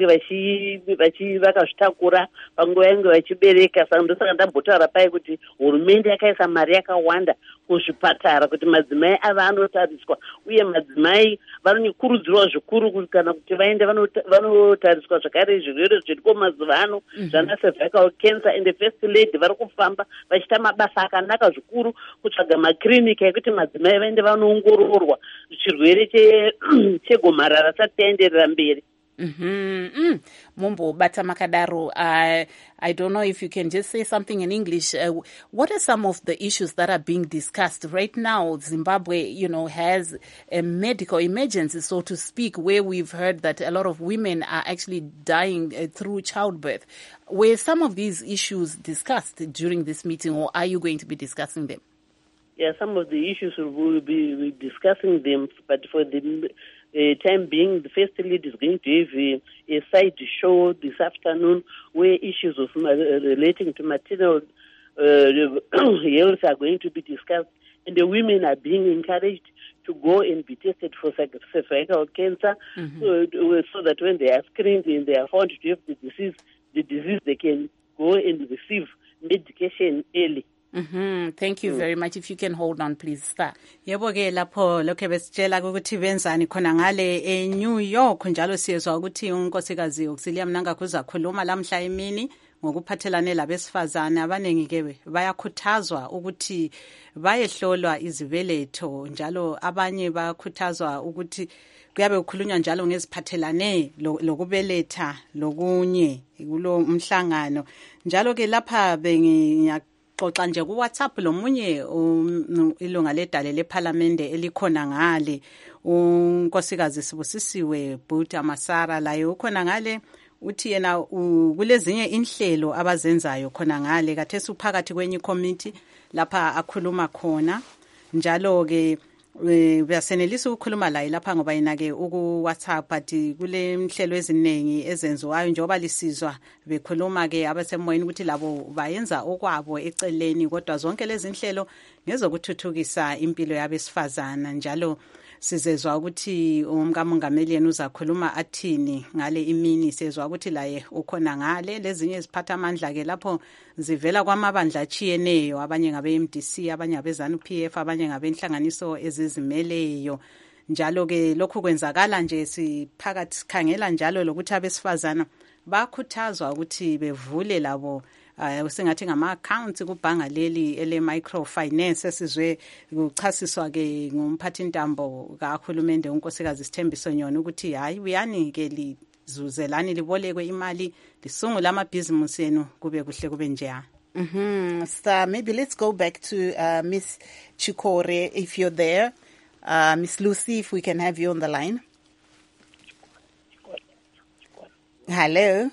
vakazvitakura, panguva yange vachibereka. Saka ndosaka ndambotaura pai kuti hurumende yakaisa mari yakawanda kuzvipatara kuti madzimai ava anotariswa, uye madzimai vanokurudzirwa zvikuru kuti kana kuti vaende vanotariswa zvakare zvirwere zviriko mazuva ano zvana cervical cancer. And the first lady vari kufamba vachiita mabasa akanaka zvikuru kutsvaga makirinika ekuti madzimai vaende vanoongororwa chirwere chegomarara chisati chaenderera mberi. Mm-hmm. Mm. Mumbo Bata Makadaro, uh, I don't know if you can just say something in English. Uh, what are some of the issues that are being discussed right now? Zimbabwe, you know, has a medical emergency, so to speak, where we've heard that a lot of women are actually dying uh, through childbirth. Were some of these issues discussed during this meeting, or are you going to be discussing them? Yeah, some of the issues we'll be discussing them, but for the uh, time being, the first lead is going to have a, a side show this afternoon where issues of uh, relating to maternal uh, health are going to be discussed, and the women are being encouraged to go and be tested for cervical cancer, mm-hmm. so, so that when they are screened and they are found to have the disease, the disease they can go and receive medication early. Mm-hmm. Thank you very much. If you can hold on, please, sir. Yebo ke lapho lokho besitshela ukuthi benzani khona ngale e New York, njalo siyezwa ukuthi unkosikazi uSilia Mnangagwa uzakhuluma lamhla emini ngokuphathelane labesifazana abanengi ke bayakhuthazwa ukuthi bayehlolwa izibeletho, njalo abanye bayakhuthazwa ukuthi kuyabe kukhulunywa njalo ngeziphathelane lokubeletha lokunye kulo umhlangano. Njalo ke lapha bengiya xoxa nje ku WhatsApp lomunye ilunga ledale leParliament elikhona ngale unkosikazi Sibusisiwe Bhuta Masara laye ukhona ngale uthi yena kulezinye inhlelo abazenzayo khona ngale kathesi uphakathi kwenye committee lapha akhuluma khona, njalo ke uyasenelisa ukukhuluma laye lapha ngoba yena ke uku WhatsApp athi kule mhlelo eziningi ezenziwayo njengoba lisizwa bekhuluma ke abasemoyeni ukuthi labo bayenza okwabo eceleni, kodwa zonke lezi inhlelo ngezokuthuthukisa impilo yabesifazana. Njalo sizezwa ukuthi umkamongameli yena uzakhuluma athini ngale imini, sizezwa ukuthi laye ukhona ngale. Lezinye ziphatha amandla ke lapho zivela kwamabandla achiyeneyo, abanye ngabe M D C, abanye ngabe ZANU P F, abanye ngabe inhlanganiso ezizimeleyo. Njalo ke lokhu kwenzakala nje siphakathi sikhangela njalo lokuthi abesifazana bakhuthazwa ukuthi bevule labo uh, singathi ngama accounts kubhanga leli ele microfinance. Sizwe kuchasiswa ke ngumphathi ntambo kahulumende unkosikazi Sithembiso Nyoni ukuthi hayi uyani ke lizuzelani libolekwe imali lisungula amabhizinisi enu kube kuhle kube njaya. Mhm. So maybe let's go back to uh, Miss Chikore if you're there. Uh, Miss Lucy, if we can have you on the line. Hello.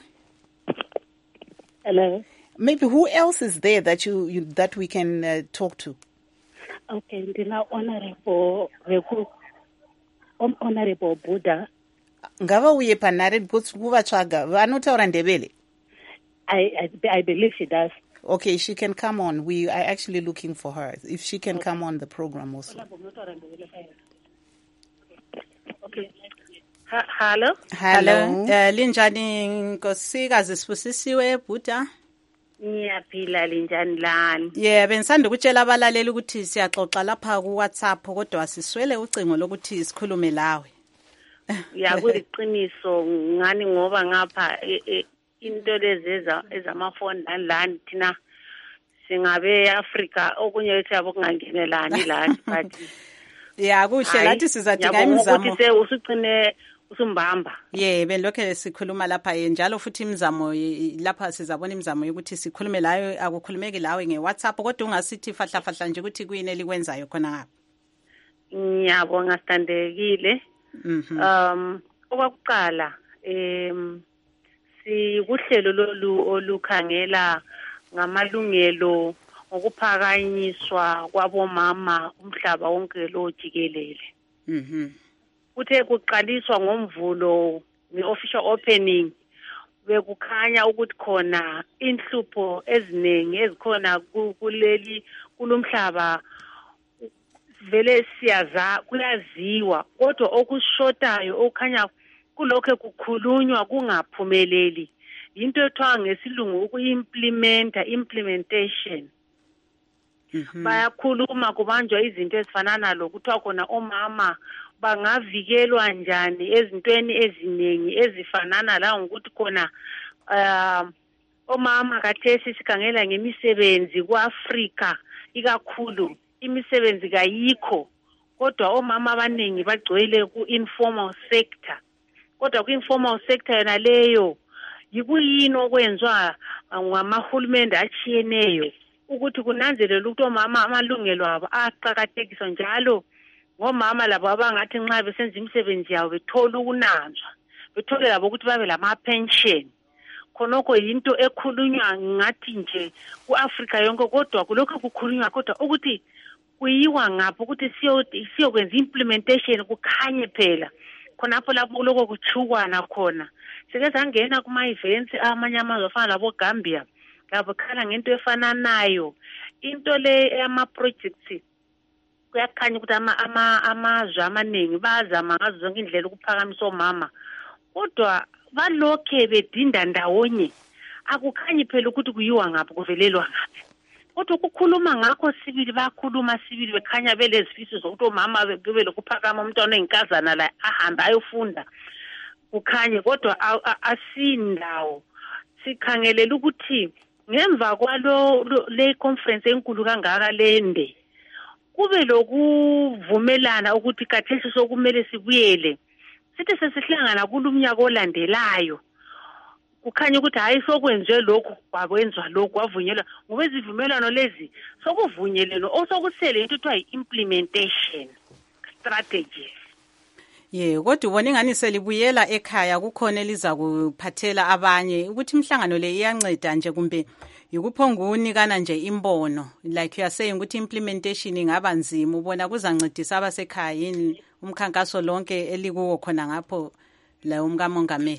Hello. Maybe who else is there that you, you that we can uh, talk to? Okay, ndina honorable Reku, honorable Buddha. Ngava uye panare because kuvatsvaga vanotaura ndebele. I, I I believe she does. Okay, she can come on. We are actually looking for her. If she can okay. come on the program also. Okay. Ha- hello. Hello. Uh, linjani nkosikazi Sibusisiwe Bhuta? Ngiyaphila linjani lani? Yeah, bensanda ukutshela abalaleli ukuthi siyaxoxa lapha ku WhatsApp kodwa siswele ucingo lokuthi sikhulume lawe. Ya kuliqiniso ngani ngoba ngapha into lezeza ezamafoni lani thina singabe Africa okunye ethi abokungangenelani lani but ya kuhle lathi sizadinga imizamo ukuthi usicine usumbamba. Ye belokhe sikhuluma lapha njalo futhi imizamo lapha sizabona imizamo yokuthi sikhulume layo akukhulumeki lawe ngeWhatsApp kodwa ungasithi fahla fahla nje ukuthi kuyini elikwenzayo khona ngapha. Ngiyabonga sithandekile. Mhm. Um okwakuqala em sikuhlelo lolu olukhangela ngamalungelo ngokuphakanyiswa kwabomama umhlaba wonke lo jikelele. Mhm. Kuthe kuqaliswa ngomvulo ngeofficial opening bekukhanya ukuthi khona inhlupho eziningi ezikhona kuleli kulomhlaba vele siyaza kuyaziwa kodwa okushotayo okukhanya kulokho kukhulunywa kungaphumeleli into ethiwa ngesilungu ukuimplementa implementation. Bayakhuluma kubanjwa izinto ezifana nalo kuthiwa khona omama bangavikelwa njani ezintweni eziningi ezifanana la ngokuthi khona uh, omama kathesi sikhangela ngemisebenzi kuAfrika ikakhulu imisebenzi kayikho kodwa omama abaningi bagcwele ku-informal sector kodwa ku-informal sector yona leyo yikuyini okwenzwa ngamahulumende achiyeneyo ukuthi kunanzelele ukuthi omama amalungelo abo aqhakathekiswa njalo ngomama labo abangathi nxa besenza imisebenzi yabo bethola ukunanzwa bethole labo ukuthi babe lama pension khonokho yinto ekhulunywa ngathi nje kuAfrika yonke kodwa kulokho kukhulunywa kodwa ukuthi kuyiwa ngapho ukuthi siyo siyokwenza implementation kukhanye phela khonapho lapho lokho kuchukwana khona sike sangena kuma events amanye amazwe afana labo Gambia labo khala ngento efana nayo into le ama projects kuyakhanya ukuthi ama ama amazwe amaningi bazama ngazo zonke indlela ukuphakamisa omama kodwa balokhe bedinda ndawonye akukhanyi phela ukuthi kuyiwa ngapho kuvelelwa ngaphi kodwa ukukhuluma ngakho sibili bakhuluma sibili bekhanya belezifiso zokuthi omama bebe lokuphakama umntwana oyinkazana la ahamba ayofunda kukhanye kodwa asindawo sikhangelela ukuthi ngemva kwalo le conference enkulu kangaka lende kube lokuvumelana ukuthi kathesi sokumele sibuyele sithi sesihlangana kulumnyaka olandelayo kukhanya ukuthi hayi sokwenziwe lokhu kwabenzwa lokhu kwavunyelwa ngoba izivumelwano lezi sokuvunyelelo osokusele into ethiwa implementation strategy. Ye kodwa ubona ingani selibuyela ekhaya kukhona eliza kuphathela abanye ukuthi imhlangano le iyanceda nje kumbe yikuphongunikana nje imbono like you are saying ukuthi implementation ingaba nzima ubona kuzancedisa abasekhaya yini umkhankaso lonke elikuwo khona ngapho la umkamongameli.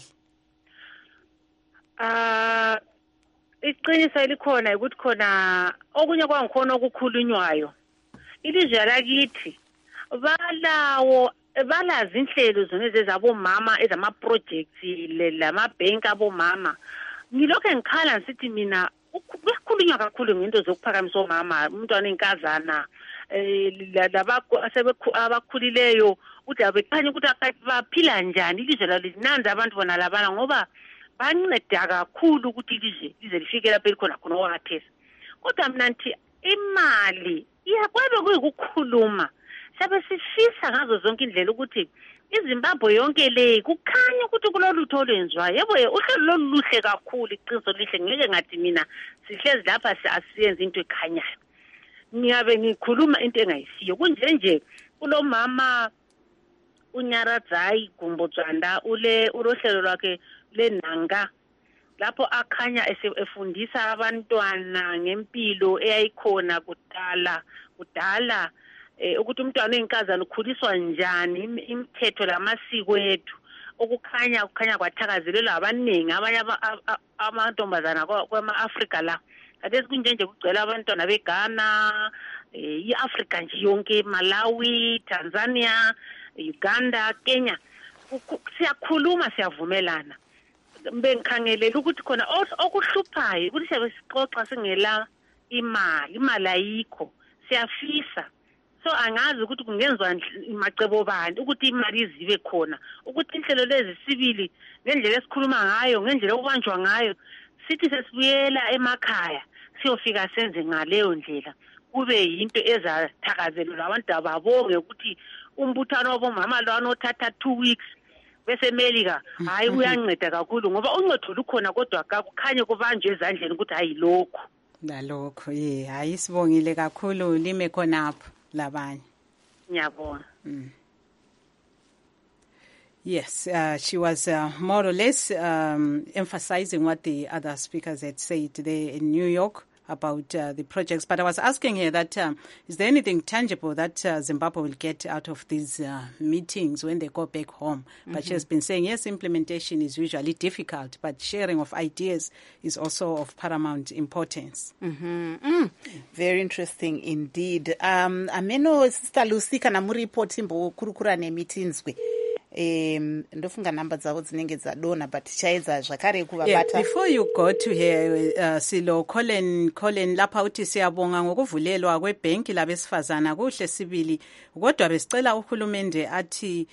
Ah iqiniso elikhona ukuthi khona okunye kwangikhona okukhulunywayo ilizwe lakithi balawo balazi inhlelo zona ezabomama ezama projects lama bank abomama ngilokho ngikhala ngithi mina kukhulunywa kakhulu ngento zokuphakamisa omama umntwana enkazana eh labakho asebakhulileyo ukuthi abekhanya ukuthi baphila njani ilizwe lalo linanza abantu bona labana ngoba banceda kakhulu ukuthi ilizwe lize lifike lapha elikhona khona wakhathesi kodwa mina ngithi imali iyakwabe kuyikukhuluma sabe sifisa ngazo zonke indlela ukuthi iZimbabwe yonke le kukhanya ukuthi kulolutho olwenziwa yebo uhlelo loluhle kakhulu iqiniso lihle ngeke ngathi mina sihlezi lapha asiyenza into ekhanyayo ngiyabe ngikhuluma into engayisiyo kunje nje kulomama uNyaradzayi Gumbodzwanda ule urohlelo lwakhe lenanga lapho akhanya efundisa abantwana ngempilo eyayikhona kudala kudala eh ukuthi umntwana oyinkazana ukhuliswa njani imithetho lamasiko ethu okukhanya kukhanya kwathakazelelwa abaningi abanye amantombazana kwama-Afrika la kathesi kunjenje kugcwele abantwana beGhana i-Afrika nje yonke Malawi Tanzania Uganda Kenya siyakhuluma siyavumelana bengikhangelela ukuthi khona okuhluphayo ukuthi siyabe sixoxa singela imali imali ayikho siyafisa so angazi ukuthi kungenzwa imacebo bani ukuthi imali izibe khona ukuthi inhlelo lezi sibili ngendlela esikhuluma ngayo ngendlela okubanjwa ngayo sithi sesibuyela emakhaya siyofika senze ngaleyo ndlela kube yinto ezathakazelelwa abantu ababonge ukuthi umbuthano wabomama lo anothatha two weeks besemelika hayi uyanceda kakhulu ngoba uncedo lukhona kodwa kukhanye kubanjwe ezandleni ukuthi hayi lokho nalokho ye hayi sibongile kakhulu lime khonapho labanye ngiyabona. mm. Yes, uh, she was uh, more or less um, emphasizing what the other speakers had said there in New York about uh, the projects. But I was asking her that um, is there anything tangible that uh, Zimbabwe will get out of these uh, meetings when they go back home? But mm-hmm. she has been saying, yes, implementation is usually difficult, but sharing of ideas is also of paramount importance. Mm-hmm. Mm. Very interesting indeed. Um, ameno Sister Lucy kana muripo timbo kurukura ne meetings we. Um, ndofunga namba dzavo dzinenge dzadona but tichaedza zvakare kuvabata. Before you go to here uh, Silo Colin Colin lapha uthi siyabonga ngokuvulelwa kwebhenki labesifazana kuhle sibili kodwa besicela uhulumende athi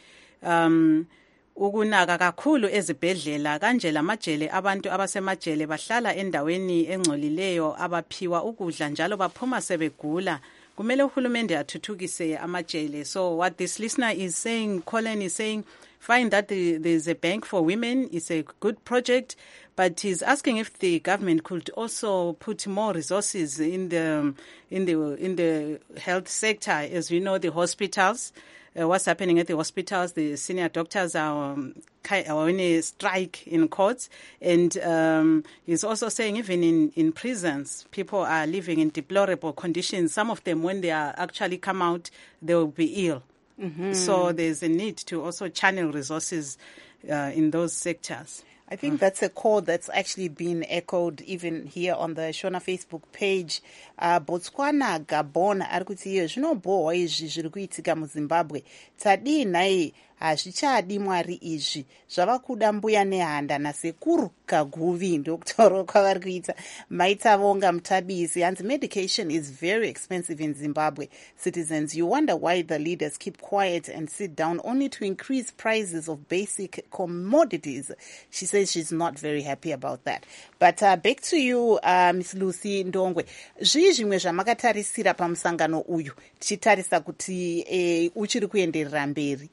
um ukunaka kakhulu ezibhedlela kanje lamajele abantu abasemajele bahlala endaweni engcolileyo abaphiwa ukudla njalo baphuma sebegula. Kumele uhulumende athuthukise amajele. So what this listener is saying, Colin is saying, fine that the, there's a bank for women, it's a good project, but he's asking if the government could also put more resources in the in the in the health sector. As we know, the hospitals, uh, what's happening at the hospitals, the senior doctors are um, are in a strike in courts, and um, he's also saying even in, in prisons, people are living in deplorable conditions. Some of them, when they are actually come out, they will be ill. Mm-hmm. So there's a need to also channel resources uh, in those sectors. I think mm. that's a call that's actually been echoed even here on the Shona Facebook page. Uh, Botswana, Gabon, ari kuti iyo zvinobohwa izvi zviri kuitika muZimbabwe. Tadii nai hazvichadi mwari izvi zvava kuda mbuya nehanda nasekuru kaguvi ndokutaura kwavari kuita. Maitavonga Mutabisi hanzi medication is very expensive in Zimbabwe. Citizens, you wonder why the leaders keep quiet and sit down only to increase prices of basic commodities. She says she's not very happy about that. But uh, back to you, uh, Miss Lucy Ndongwe. Zvii zvimwe zvamakatarisira pamusangano uyu tichitarisa kuti eh, uchiri kuenderera mberi?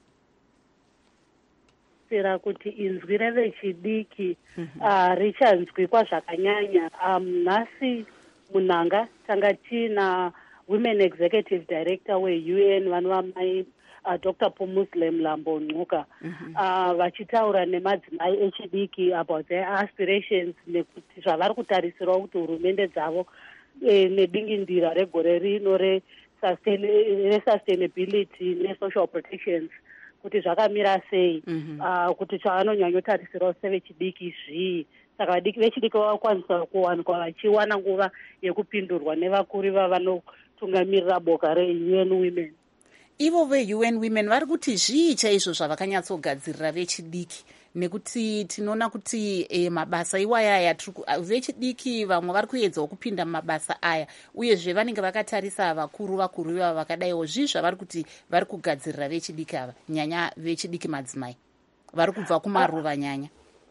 Sira kuti inzwi revechidiki uh, richanzwikwa zvakanyanya. Um, nhasi munhanga tanga tina women executive director we-U N vanova mai uh, Doctor Pumusle Mlambo Ncuka uh, vachitaura nemadzimai echidiki about their aspirations nekuti zvavari kutarisirwa kuti hurumende dzavo eh, nedingindira regore rino re-sustainability ne-social protections kuti zvakamira sei mm -hmm. uh, kuti chavanonyanyotarisirawo sevechidiki zvii saka vechidiki vakwanisa kuwanikwa vachiwana nguva yekupindurwa nevakuru vavanotungamirira boka re-U N Women. Ivo ve-U N Women vari kuti zvii chaizvo zvavakanyatsogadzirira vechidiki nekuti tinoona kuti e, mabasa iwaya aya vechidiki vamwe vari kuedzawo kupinda mumabasa aya uyezve vanenge vakatarisa vakuru vakuru ivava vakadaiwo zvii zvavari kuti vari kugadzirira vechidiki ava nyanya vechidiki madzimai vari kubva kumaruva nyanya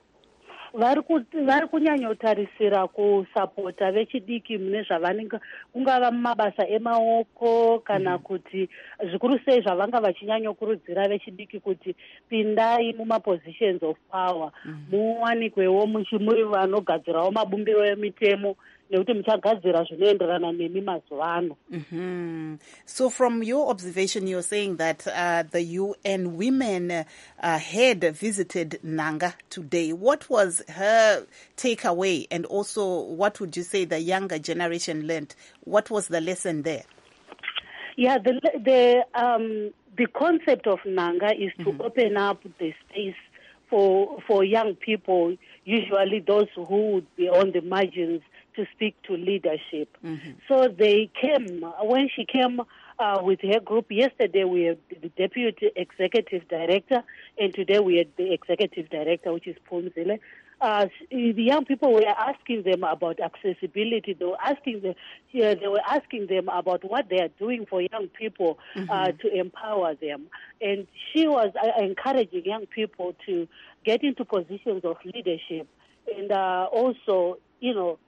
vari kunyanyotarisira kusapota vechidiki mune zvavanenge kungava mumabasa emaoko kana mm -hmm. kuti zvikuru sei zvavanga vachinyanyokurudzira vechidiki kuti pindai mumapositions of power muwanikwewo mm -hmm. muri vanogadzirawo mabumbiro emitemo nekuti muchagadzira zvinoenderana nemi mazuva ano. Mm-hmm. So from your observation, you're saying that uh, the U N Women uh, had visited Nanga today. What was her takeaway, and also what would you say the younger generation learned? What was the lesson there? Yeah, the the um, the concept of Nanga is to mm-hmm. open up the space for for young people, usually those who would be on the margins, to speak to leadership. Mm-hmm. So they came, when she came uh, with her group, yesterday we had the deputy executive director, and today we had the executive director, which is Phumzile. Uh, the young people were asking them about accessibility. They were asking them, yeah, they were asking them about what they are doing for young people mm-hmm. uh, to empower them. And she was uh, encouraging young people to get into positions of leadership, and uh, also, you know,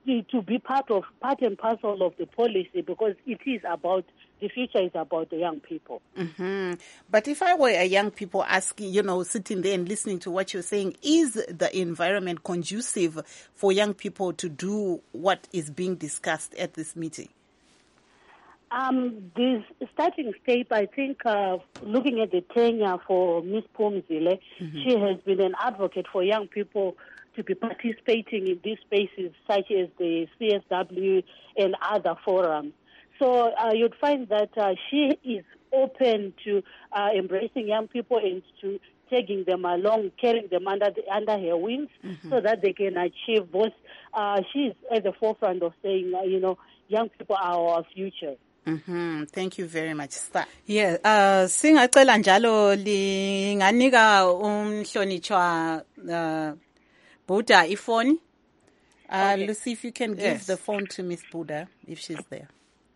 to be part of part and parcel of the policy, because it is about the future is about the young people. Mm-hmm. But if I were a young people asking, you know, sitting there and listening to what you're saying, is the environment conducive for young people to do what is being discussed at this meeting? Um, this starting step, I think, uh, looking at the tenure for Miz Phumzile, mm-hmm. she has been an advocate for young people to be participating in these spaces such as the C S W and other forums. So uh, you'd find that uh, she is open to uh, embracing young people and to taking them along, carrying them under the, under her wings, mm-hmm. so that they can achieve both. Uh, she's at the forefront of saying, uh, you know, young people are our future. Mm-hmm. Thank you very much, sir. Yeah, uh, singacela njalo linganika umhlonitshwa uh, Buddha ifoni. Uh, okay. Lucy, if you can give yes. the phone to Miss Buddha, if she's there.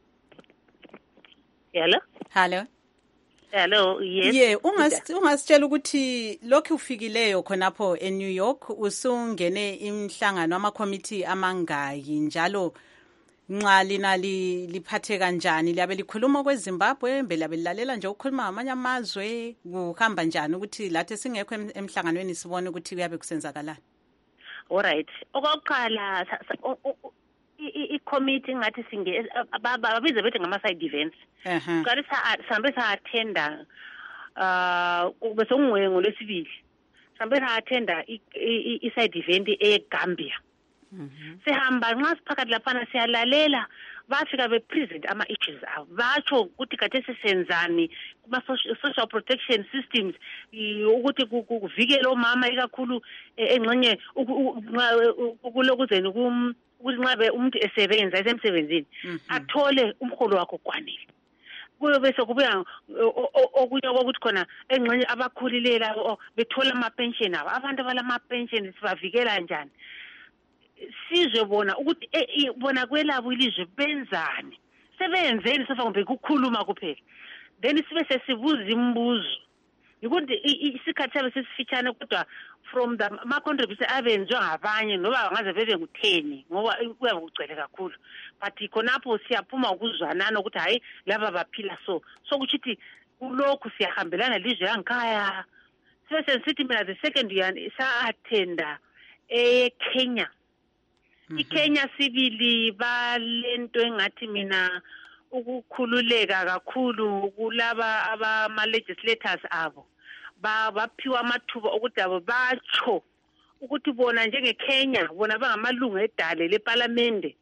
Hello? Hello. Hello, yes. Yeah, ungasitshela ukuthi lokhu ufikileyo khonapho e New York usungene imhlangano ama committee amangaki njalo nxa lina liphathe kanjani liyabe likhuluma kweZimbabwe mbe liyabe lilalela nje ukukhuluma ngamanye amazwe kuhamba njani ukuthi lathi singekho emhlanganweni sibone ukuthi kuyabe kusenzakalani? Alright, okokuqala i-committee ngathi singe babize bethi ngama side events. Uh-huh. Qala sihambe sa attenda uh bese ngwengo lesibili. Sihambe sa attenda i side event eGambia. Mhm. Sihamba nxa siphakathi lapha siyalalela bafika be present ama issues abo. Batsho ukuthi kade sisenzani kuma social protection systems ukuthi kuvikela omama ikakhulu engxenye ukulokuzeni kum ukuthi nxa umuntu esebenza esemsebenzini athole umholo wakhe kwanele. Kuyo bese kubuya okunye ukuthi khona engxenye abakhulilela bethola ama pension abo. Abantu abalama pension sibavikela njani? Sizwe bona ukuthi bona kwelabo ilizwe benzani. Sebenzeni sofa kumbe ukukhuluma kuphela. Then sibe sesibuza imibuzo. Ukuthi isikhathi sabe sesifitshane kodwa from the ma contribution abenziwa ngabanye noba ngaze bebe ku-ten ngoba kuyabe kugcwele kakhulu, but khonapho siyaphuma ukuzwanana ukuthi hayi laba baphila so so kuchithi kulokhu siyahambelana lizwe yangikhaya. Sibe sesithi mina the second year sa attenda eKenya. iKenya sibili balento engathi mina ukukhululeka kakhulu kulaba abama legislators abo ba baphiwa amathuba ukuthi abo batsho ukuthi bona njengeKenya bona bangamalungu edale leParliament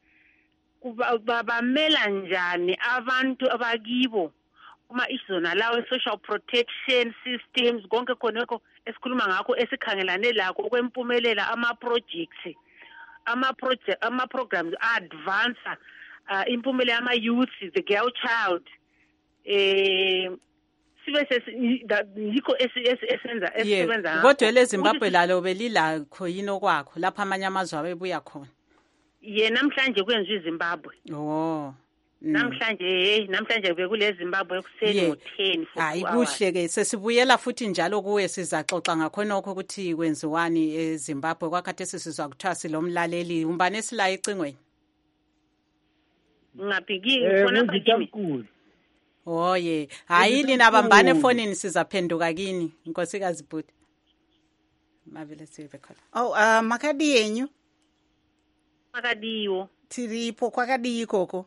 bamela njani abantu abakibo uma isizona lawo social protection systems konke khoneko esikhuluma ngakho esikhangelane lakho okwempumelela ama projects ama project ama programs advance uh, impumela ama youth, the girl child eh sibe yikho esenza esebenza kodwa leZimbabwe lalo belilakho yini kwakho lapha amanye amazwe abebuya khona. Ye namhlanje kwenziwa iZimbabwe. Oh. Namhlanje hey namhlanje bekule Zimbabwe ekuseni ngo ten for hayi kuhle ke sesibuyela futhi njalo kuwe sizaxoxa ngakhonokho ukuthi kwenziwani eZimbabwe kwakhathe sisizwa kuthiwa silomlaleli umbane esila ecingweni ngapiki khona phakimi. Oye hayi lina bambane efonini sizaphenduka kini Nkosikazi Bhuti mavele sibe khona. Oh uh, makadi yenyu makadiwo tiripo kwakadi ikoko.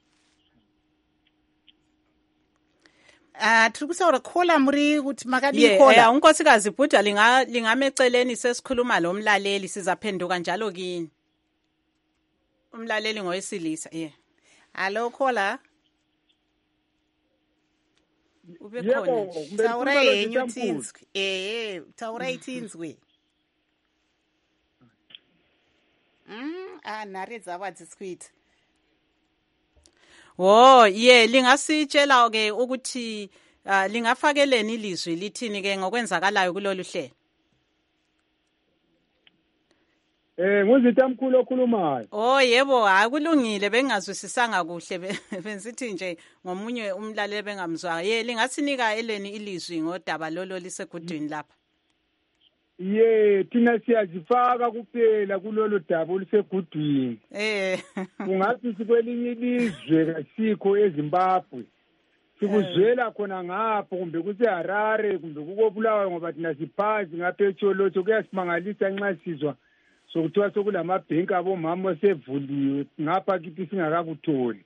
Ah tiri kusaura khola muri ukuthi makadi khola. Yeah, unkosikazi Bhuti linga lingameceleni sesikhuluma lo mlaleli sizaphenduka njalo kini. Umlaleli ngowesilisa, yeah. Hello khola. Ube khona. Taura yenyu Tsinzwi. Eh, taura iTinzwi. Mm, ah naredza vadziswiti. Oh, yeah, lingasitshela ke ukuthi uh, lingafakeleni ilizwi lithini ke ngokwenzakalayo kulolu hlelo. Eh, nguzitamkhulu okhulumayo. Oh, yebo, akulungile bengazwisisanga kuhle benzithi nje ngomunye umlaleli bengamzwa. Ye lingasinika eleni ilizwi ngodaba lolo lisegudwini lapha. ye thina siyazifaka kuphela kulolu daba olusegudwini eh ungathi sikwelinye ilizwe kasikho eZimbabwe sikuzwela khona ngapho kumbe kuseHarare kumbe kukobulawayo ngoba thina siphansi ngapha eTsholotsho kuyasimangalisa nxa sizwa sokuthiwa sokulamabhenki abomama sevuliwe ngapha kithi singakakutholi.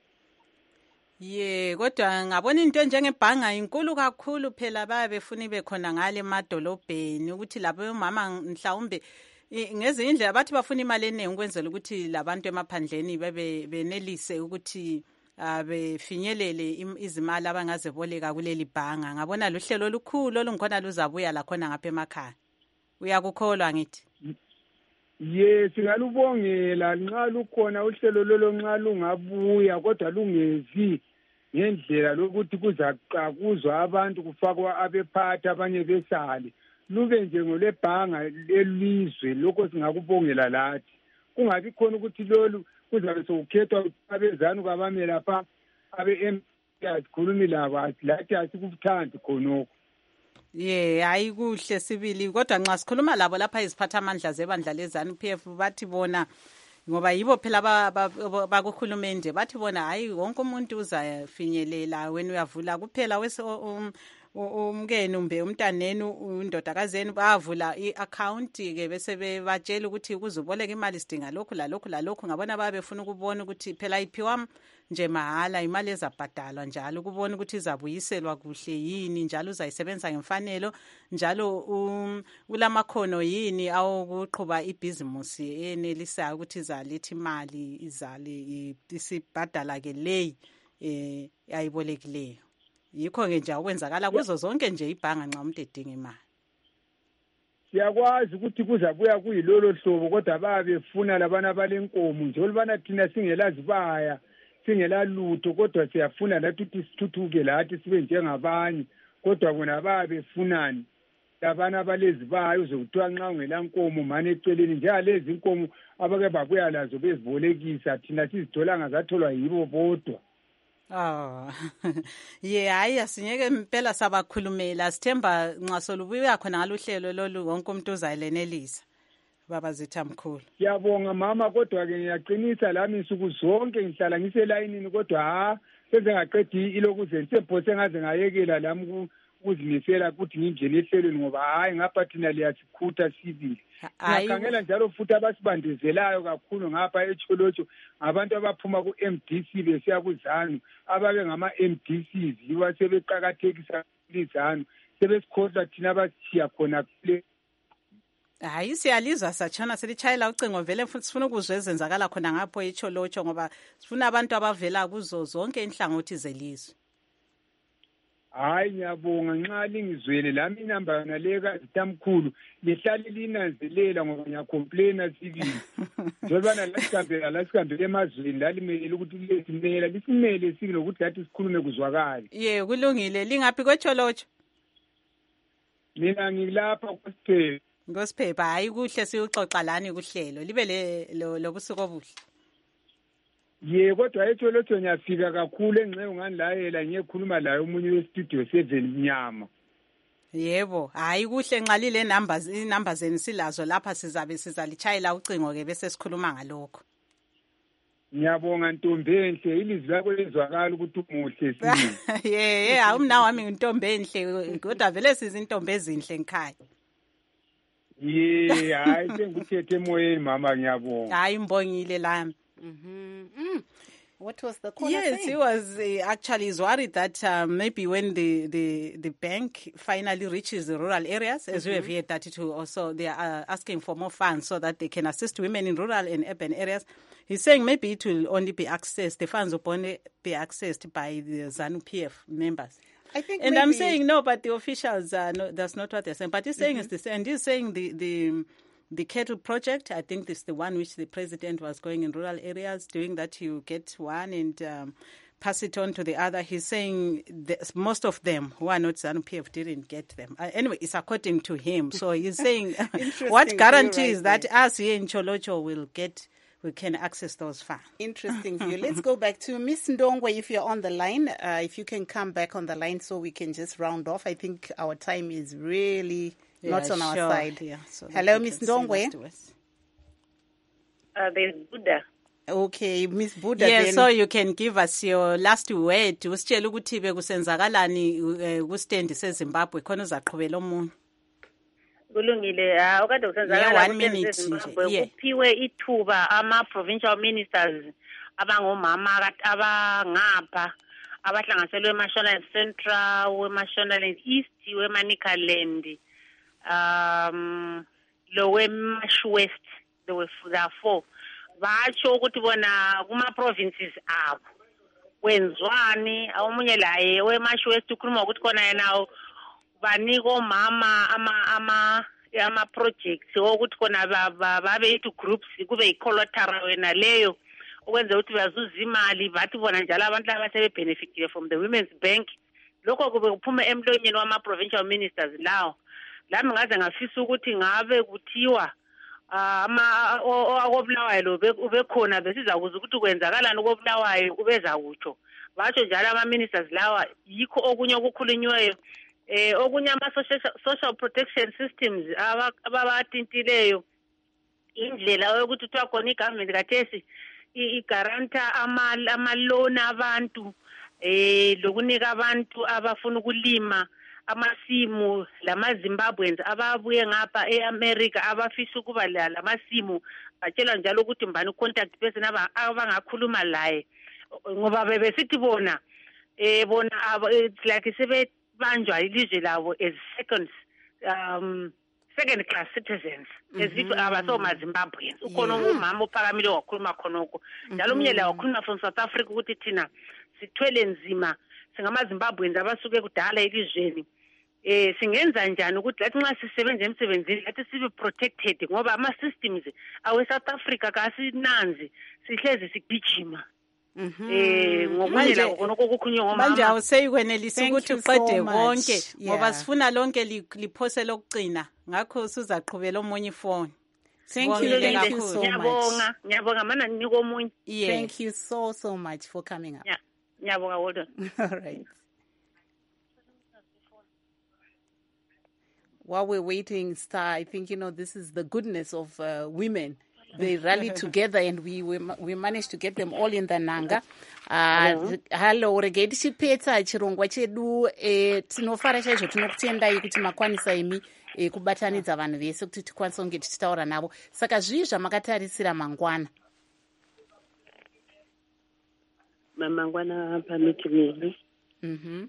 Ye kodwa ngabona into njengebhanga inkulu kakhulu phela bayabefuna ibe khona ngale emadolobheni ukuthi labo mama mhlawumbe ngezinye indlela bathi bafuna imali eningi ukwenzela ukuthi labantu emaphandleni bebe benelise ukuthi uh, befinyelele izimali abangazeboleka kuleli bhanga. Ngabona luhlelo olukhulu olungikhona luzabuya la khona ngapha emakhaya. Uyakukholwa ngithi? Yes, singalubongela nxa lukhona uhlelo lolo nxa lungabuya kodwa lungezi ngendlela lokuthi kuzaqakuzwa abantu kufakwa abephathi abanye besale lube nje ngolebhanga elizwe lokho singakubongela lathi kungabi khona ukuthi lolu kuzabe sokukhethwa abezanu kwabame lapha abe-M P asikhulumi labo lathi asikuthandi khonokho. Ye hayi kuhle sibili kodwa nxa sikhuluma labo lapha iziphatha amandla zebandla lezanu P F bathi bona ngoba yibo phela bakuhulumende bathi bona hayi wonke umuntu uzafinyelela wena uyavula kuphela wese umkeni umbe umntaneni undodakazeni bavula i-account ke bese bebatshela ukuthi kuzoboleka imali sidinga lokhu la lokhu la lokhu ngabona babefuna ukubona ukuthi phela iphiwa nje mahala imali ezabhadalwa njalo ukubona ukuthi izabuyiselwa kuhle yini njalo uzayisebenza ngemfanelo njalo um, ulamakhono yini awukuqhuba ibhizimusi enelisayo ukuthi izalethi imali izale isibhadala ke leyi eh ayibolekileyo. Yikho ke nje okwenzakala kuzo zonke nje ibhanga nxa umuntu edinga imali. Siyakwazi ukuthi kuzabuya kuyilolo hlobo kodwa babefuna labana balenkomo nje olubana thina singelazi baya singela lutho kodwa siyafuna lathi ukuthi sithuthuke lathi sibe njengabanye kodwa bona babefunani labana balezibayo uzokuthiwa nxa ungela nkomo manje eceleni njalezi inkomo abake babuya lazo bezibolekisa thina sizithola ngazatholwa yibo bodwa. Ah ye hayi asinyeke impela sabakhulumela sithemba nxa solubuya khona ngaluhlelo lolu wonke umuntu uzayilenelisa baba Zithamkhulu. Siyabonga mama kodwa ke ngiyaqinisa lami insuku zonke ngihlala ngiselayinini kodwa ha senze ngaqedi ilokuze ngisephose ngaze ngayekela lami ukuzimisela ukuthi ngingene ehlelweni ngoba hayi ngapha thina liyasikhutha sibili. Ngiyakhangela njalo futhi abasibandezelayo kakhulu ngapha eTsholotsho abantu abaphuma ku-M D C besiya kuZanu ababe ngama-M D Cs yiba sebeqakathekisa izanu sebesikhohlwa thina abashiya khona kule. Hayi siyalizwa satshana selitshayela ucingo vele futhi sifuna ukuzwe ezenzakala khona ngapho eTsholotsho ngoba sifuna abantu abavela kuzo zonke inhlangothi zelizwe. Hayi ngiyabonga nxa lingizwele lami inamba yona leka Zithamkhulu lihlali linanzelela ngoba ngiyacomplaina sibili njebana lasikambela lasikambela emazweni lalimele ukuthi lesimela lisimele sibili ukuthi lathi sikhulume kuzwakala. Ye kulungile lingaphi kweTsholotsho? Mina ngilapha kuSiphepha. Ngosiphepha hayi kuhle siyuxoxa lani kuhlelo libe le lobusuku obuhle. Ye kodwa eTsholotsho ngiyafika kakhulu engxe ungani layela ngiyekhuluma laye umunye westudio seven Mnyama. Yebo hayi kuhle nxa lile numbers inumber zeni silazo lapha sizabe sizalitshayela ucingo ke bese sikhuluma ngalokho. Ngiyabonga Ntombi enhle ilizwi lakho lezwakala ukuthi umuhle sini. Ye hayi umna wami ngintombi enhle kodwa vele sizintombi ezinhle ngikhaya. Ye hayi senguthethe emoyeni mama ngiyabonga. Hayi mbongile lami. Mhm. Mm. What was the caller yes, saying? he was uh, actually is worried that uh, maybe when the, the, the bank finally reaches the rural areas, as mm-hmm. we have heard that to also they are asking for more funds so that they can assist women in rural and urban areas. He's saying maybe it will only be accessed, the funds will only be accessed by the ZANU P F members. I think and maybe... I'm saying no, but the officials, uh, no, that's not what they're saying. But he's saying mm-hmm. it's the same. And he's saying the... the The cattle project, I think this is the one which the president was going in rural areas, doing that you get one and um, pass it on to the other. He's saying that most of them who are not ZANU P F didn't get them. Uh, anyway, it's according to him. So he's saying what guarantees right that there. Us here in Tsholotsho will get, we can access those funds. Interesting view. Let's go back to Miss Ndongwe if you're on the line. Uh, if you can come back on the line so we can just round off. I think our time is really Yeah, not on our sure. side. Yeah, so Hello, that we Miss can send us Ndongwe. to us. Uh, there's Buddha. Okay, Miss Buddha. Yeah, then. so you can give us your last word. Usitshela ukuthi bekusenzakalani uh, ku stand seZimbabwe khona uzaqhubela omunye. Kulungile. Ah, okade kusenzakala Yeah, one minute kuZimbabwe nje. Yeah. kuphiwe ithuba ama provincial ministers abangomama abangapha abahlanganiselwe eMashonaland Central, weMashonaland East, weManicaland, um lo weMash West. There were there are four. Batsho ukuthi bona kuma provinces abo wenzwani omunye laye weMash West ukhuluma ukuthi khona yena banika omama ama ama ama projects ukuthi khona babe into groups kube i-collateral wena leyo ukwenza ukuthi bazuza imali bathi bona njalo abantu abasebe benefitile from the Women's Bank. Lokho kube kuphuma emlonyeni wama provincial ministers lawo. Lami ngaze ngafisa ukuthi ngabe kuthiwa ama okobulawayo lo ubekhona besizakuza ukuthi kwenzakalani okobulawayo ubeza kutsho. Batsho njalo ama ministers lawa yikho okunye okukhulunyweyo eh okunye ama social protection systems ababathintileyo indlela yokuthi kuthiwa khona igovernment kathesi igaranta ama ama loan abantu eh lokunika abantu abafuna ukulima amasimu lamaZimbabweans ababuye ngapha eAmerica abafisa ukuba lamasimu batshela njalo ukuthi mbani contact person abangakhuluma laye ngoba bebesithi bona eh bona it's like sebe banjwa ilizwe labo as second um second class citizens as if abasoma Zimbabweans ukhona umama ophakamile wakhuluma khonoko njalo umnye la wakhuluma from South Africa ukuthi thina sithwele nzima singama Zimbabweans abasuke kudala elizweni eh singenza njani ukuthi lathi nxa sisebenza emsebenzini lathi sibe protected ngoba ama systems awe South Africa kasinanzi sihlezi sigijima. Eh ngokunyela konke okukhunye ngomama manje awuseyikwenelisa ukuthi uqede konke ngoba sifuna lonke liphose lokugcina ngakho usuzaqhubela omunye ifone. Thank you, thank you so much. Ngiyabonga mana niko omunye. Thank you so so much for coming up. Yeah. Ngiyabonga wodwa. All right. While we're waiting, Star, I think, you know, this is the goodness of uh, women. They rally together and we, we we managed to get them all in the nanga. Uh, hello, regedi chipeta chirongwa chedu eh, tinofara chaizvo tinokutendai kuti makwanisa imi eh, kubatanidza vanhu vese kuti tikwanise kunge tichitaura navo. Saka zvii zvamakatarisira mangwana? Mangwana pamitimili. Mhm.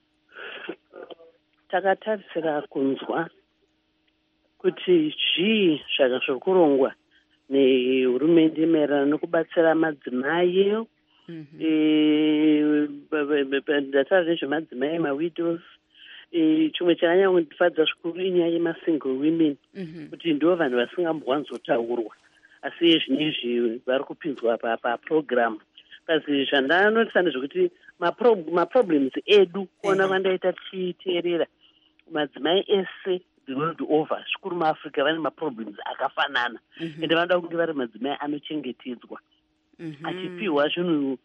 Takatarisira kunzwa kuti zvii zvaka zvokurongwa nehurumende maererano nokubatsira madzimai ndataura nezvemadzimai mawidows. Chimwe chakanyanyondifadza zvikuru inyaya yemasingle women kuti ndo vanhu vasingambowanzotaurwa asi zvinezvi vari kupinzwa paprogramu. Kasi zvandanotisa ndezvekuti maproblems edu kuona kwandaita tichiteerera madzimai ese the world over zvikuru muAfrica vane maproblems akafanana ende vanoda kunge vari madzimai anochengetedzwa achipiwa zvinhu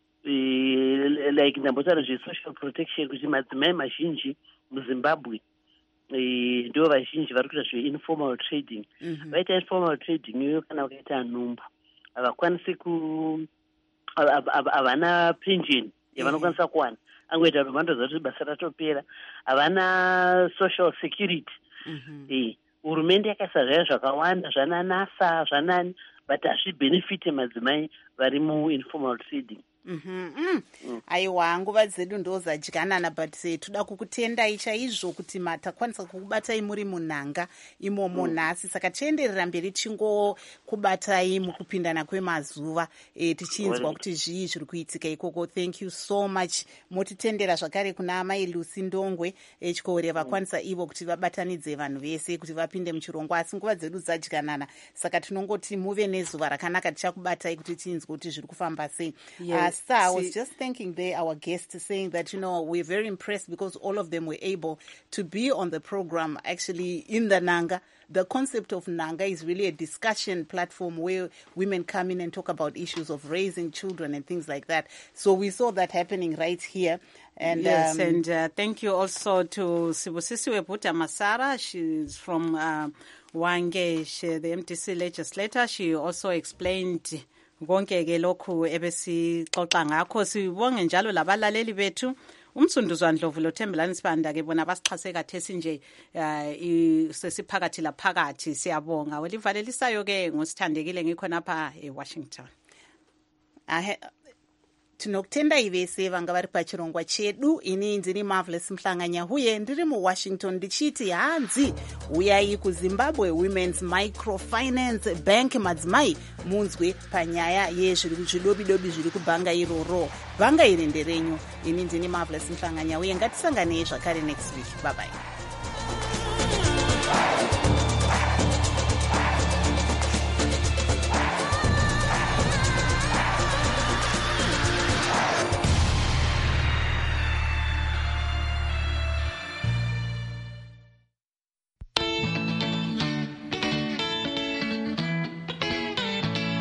like ndambotaura zve-social protection kuti madzimai mazhinji muZimbabwe ndo vazhinji vari kuita zve-informal trading. Vaita informal trading iyoyo kana vakaita nhumbu havakwanisi ku havana pension yavanokwanisa kuwana angoita romando zati basa ratopera havana social security. Hurumende yakaisa zvaya zvakawanda zvana nasa zvanani but hazvibenefite madzimai vari muinformal trading. Aiwa, nguva dzedu ndo zadyanana but toda kukutendai chaizvo kuti matakwanisa kukubatai muri munhanga imomo nhasi. Saka tienderera mberi tingokubatai mukupindana kwemazuva tichinzwa kuti zvii zviri kuitika ikoko. Thank you so much. Motitendera zvakare kuna amai Lucy Ndongwe Chikore vakwanisa ivo kuti vabatanidze vanhu vese kuti vapinde muchirongwa asi nguva dzedu zadyanana. Saka tinongoti muve nezuva rakanaka tichakubatai kuti tinzwe kuti zviri kufamba sei. Yes, sir. I was just thanking there our guests saying that, you know, we're very impressed because all of them were able to be on the program actually in the Nanga. The concept of Nanga is really a discussion platform where women come in and talk about issues of raising children and things like that. So we saw that happening right here. And, yes, um, and uh, thank you also to Sibusisiwe Buta Masara. She's from uh, Wange, she, the M D C legislator. She also explained konke ke lokhu ebesixoxa ngakho. Sibonge njalo labalaleli bethu. Umsunduzwa Ndlovu loThembelani Sibanda ke bona basixhase kathesi nje uh, sesiphakathi la phakathi siyabonga. Welivalelisayo ke ngosithandekile ngikho napha eWashington. Ahe tinokutenda ivese vanga vari pachirongwa chedu. Ini ndini Marvelous Mhlanganya huye ndiri muWashington ndichiti hanzi uyai kuZimbabwe Women's Microfinance Bank madzimai munzwe panyaya yezvidobidobi zviri kubhanga iroro. Bhanga iri nderenyu. Ini ndini Marvelous Mhlanganya huye ngatisanganei zvakare next week. Bye bye.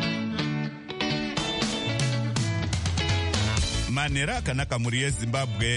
Manera akanaka muri yeZimbabwe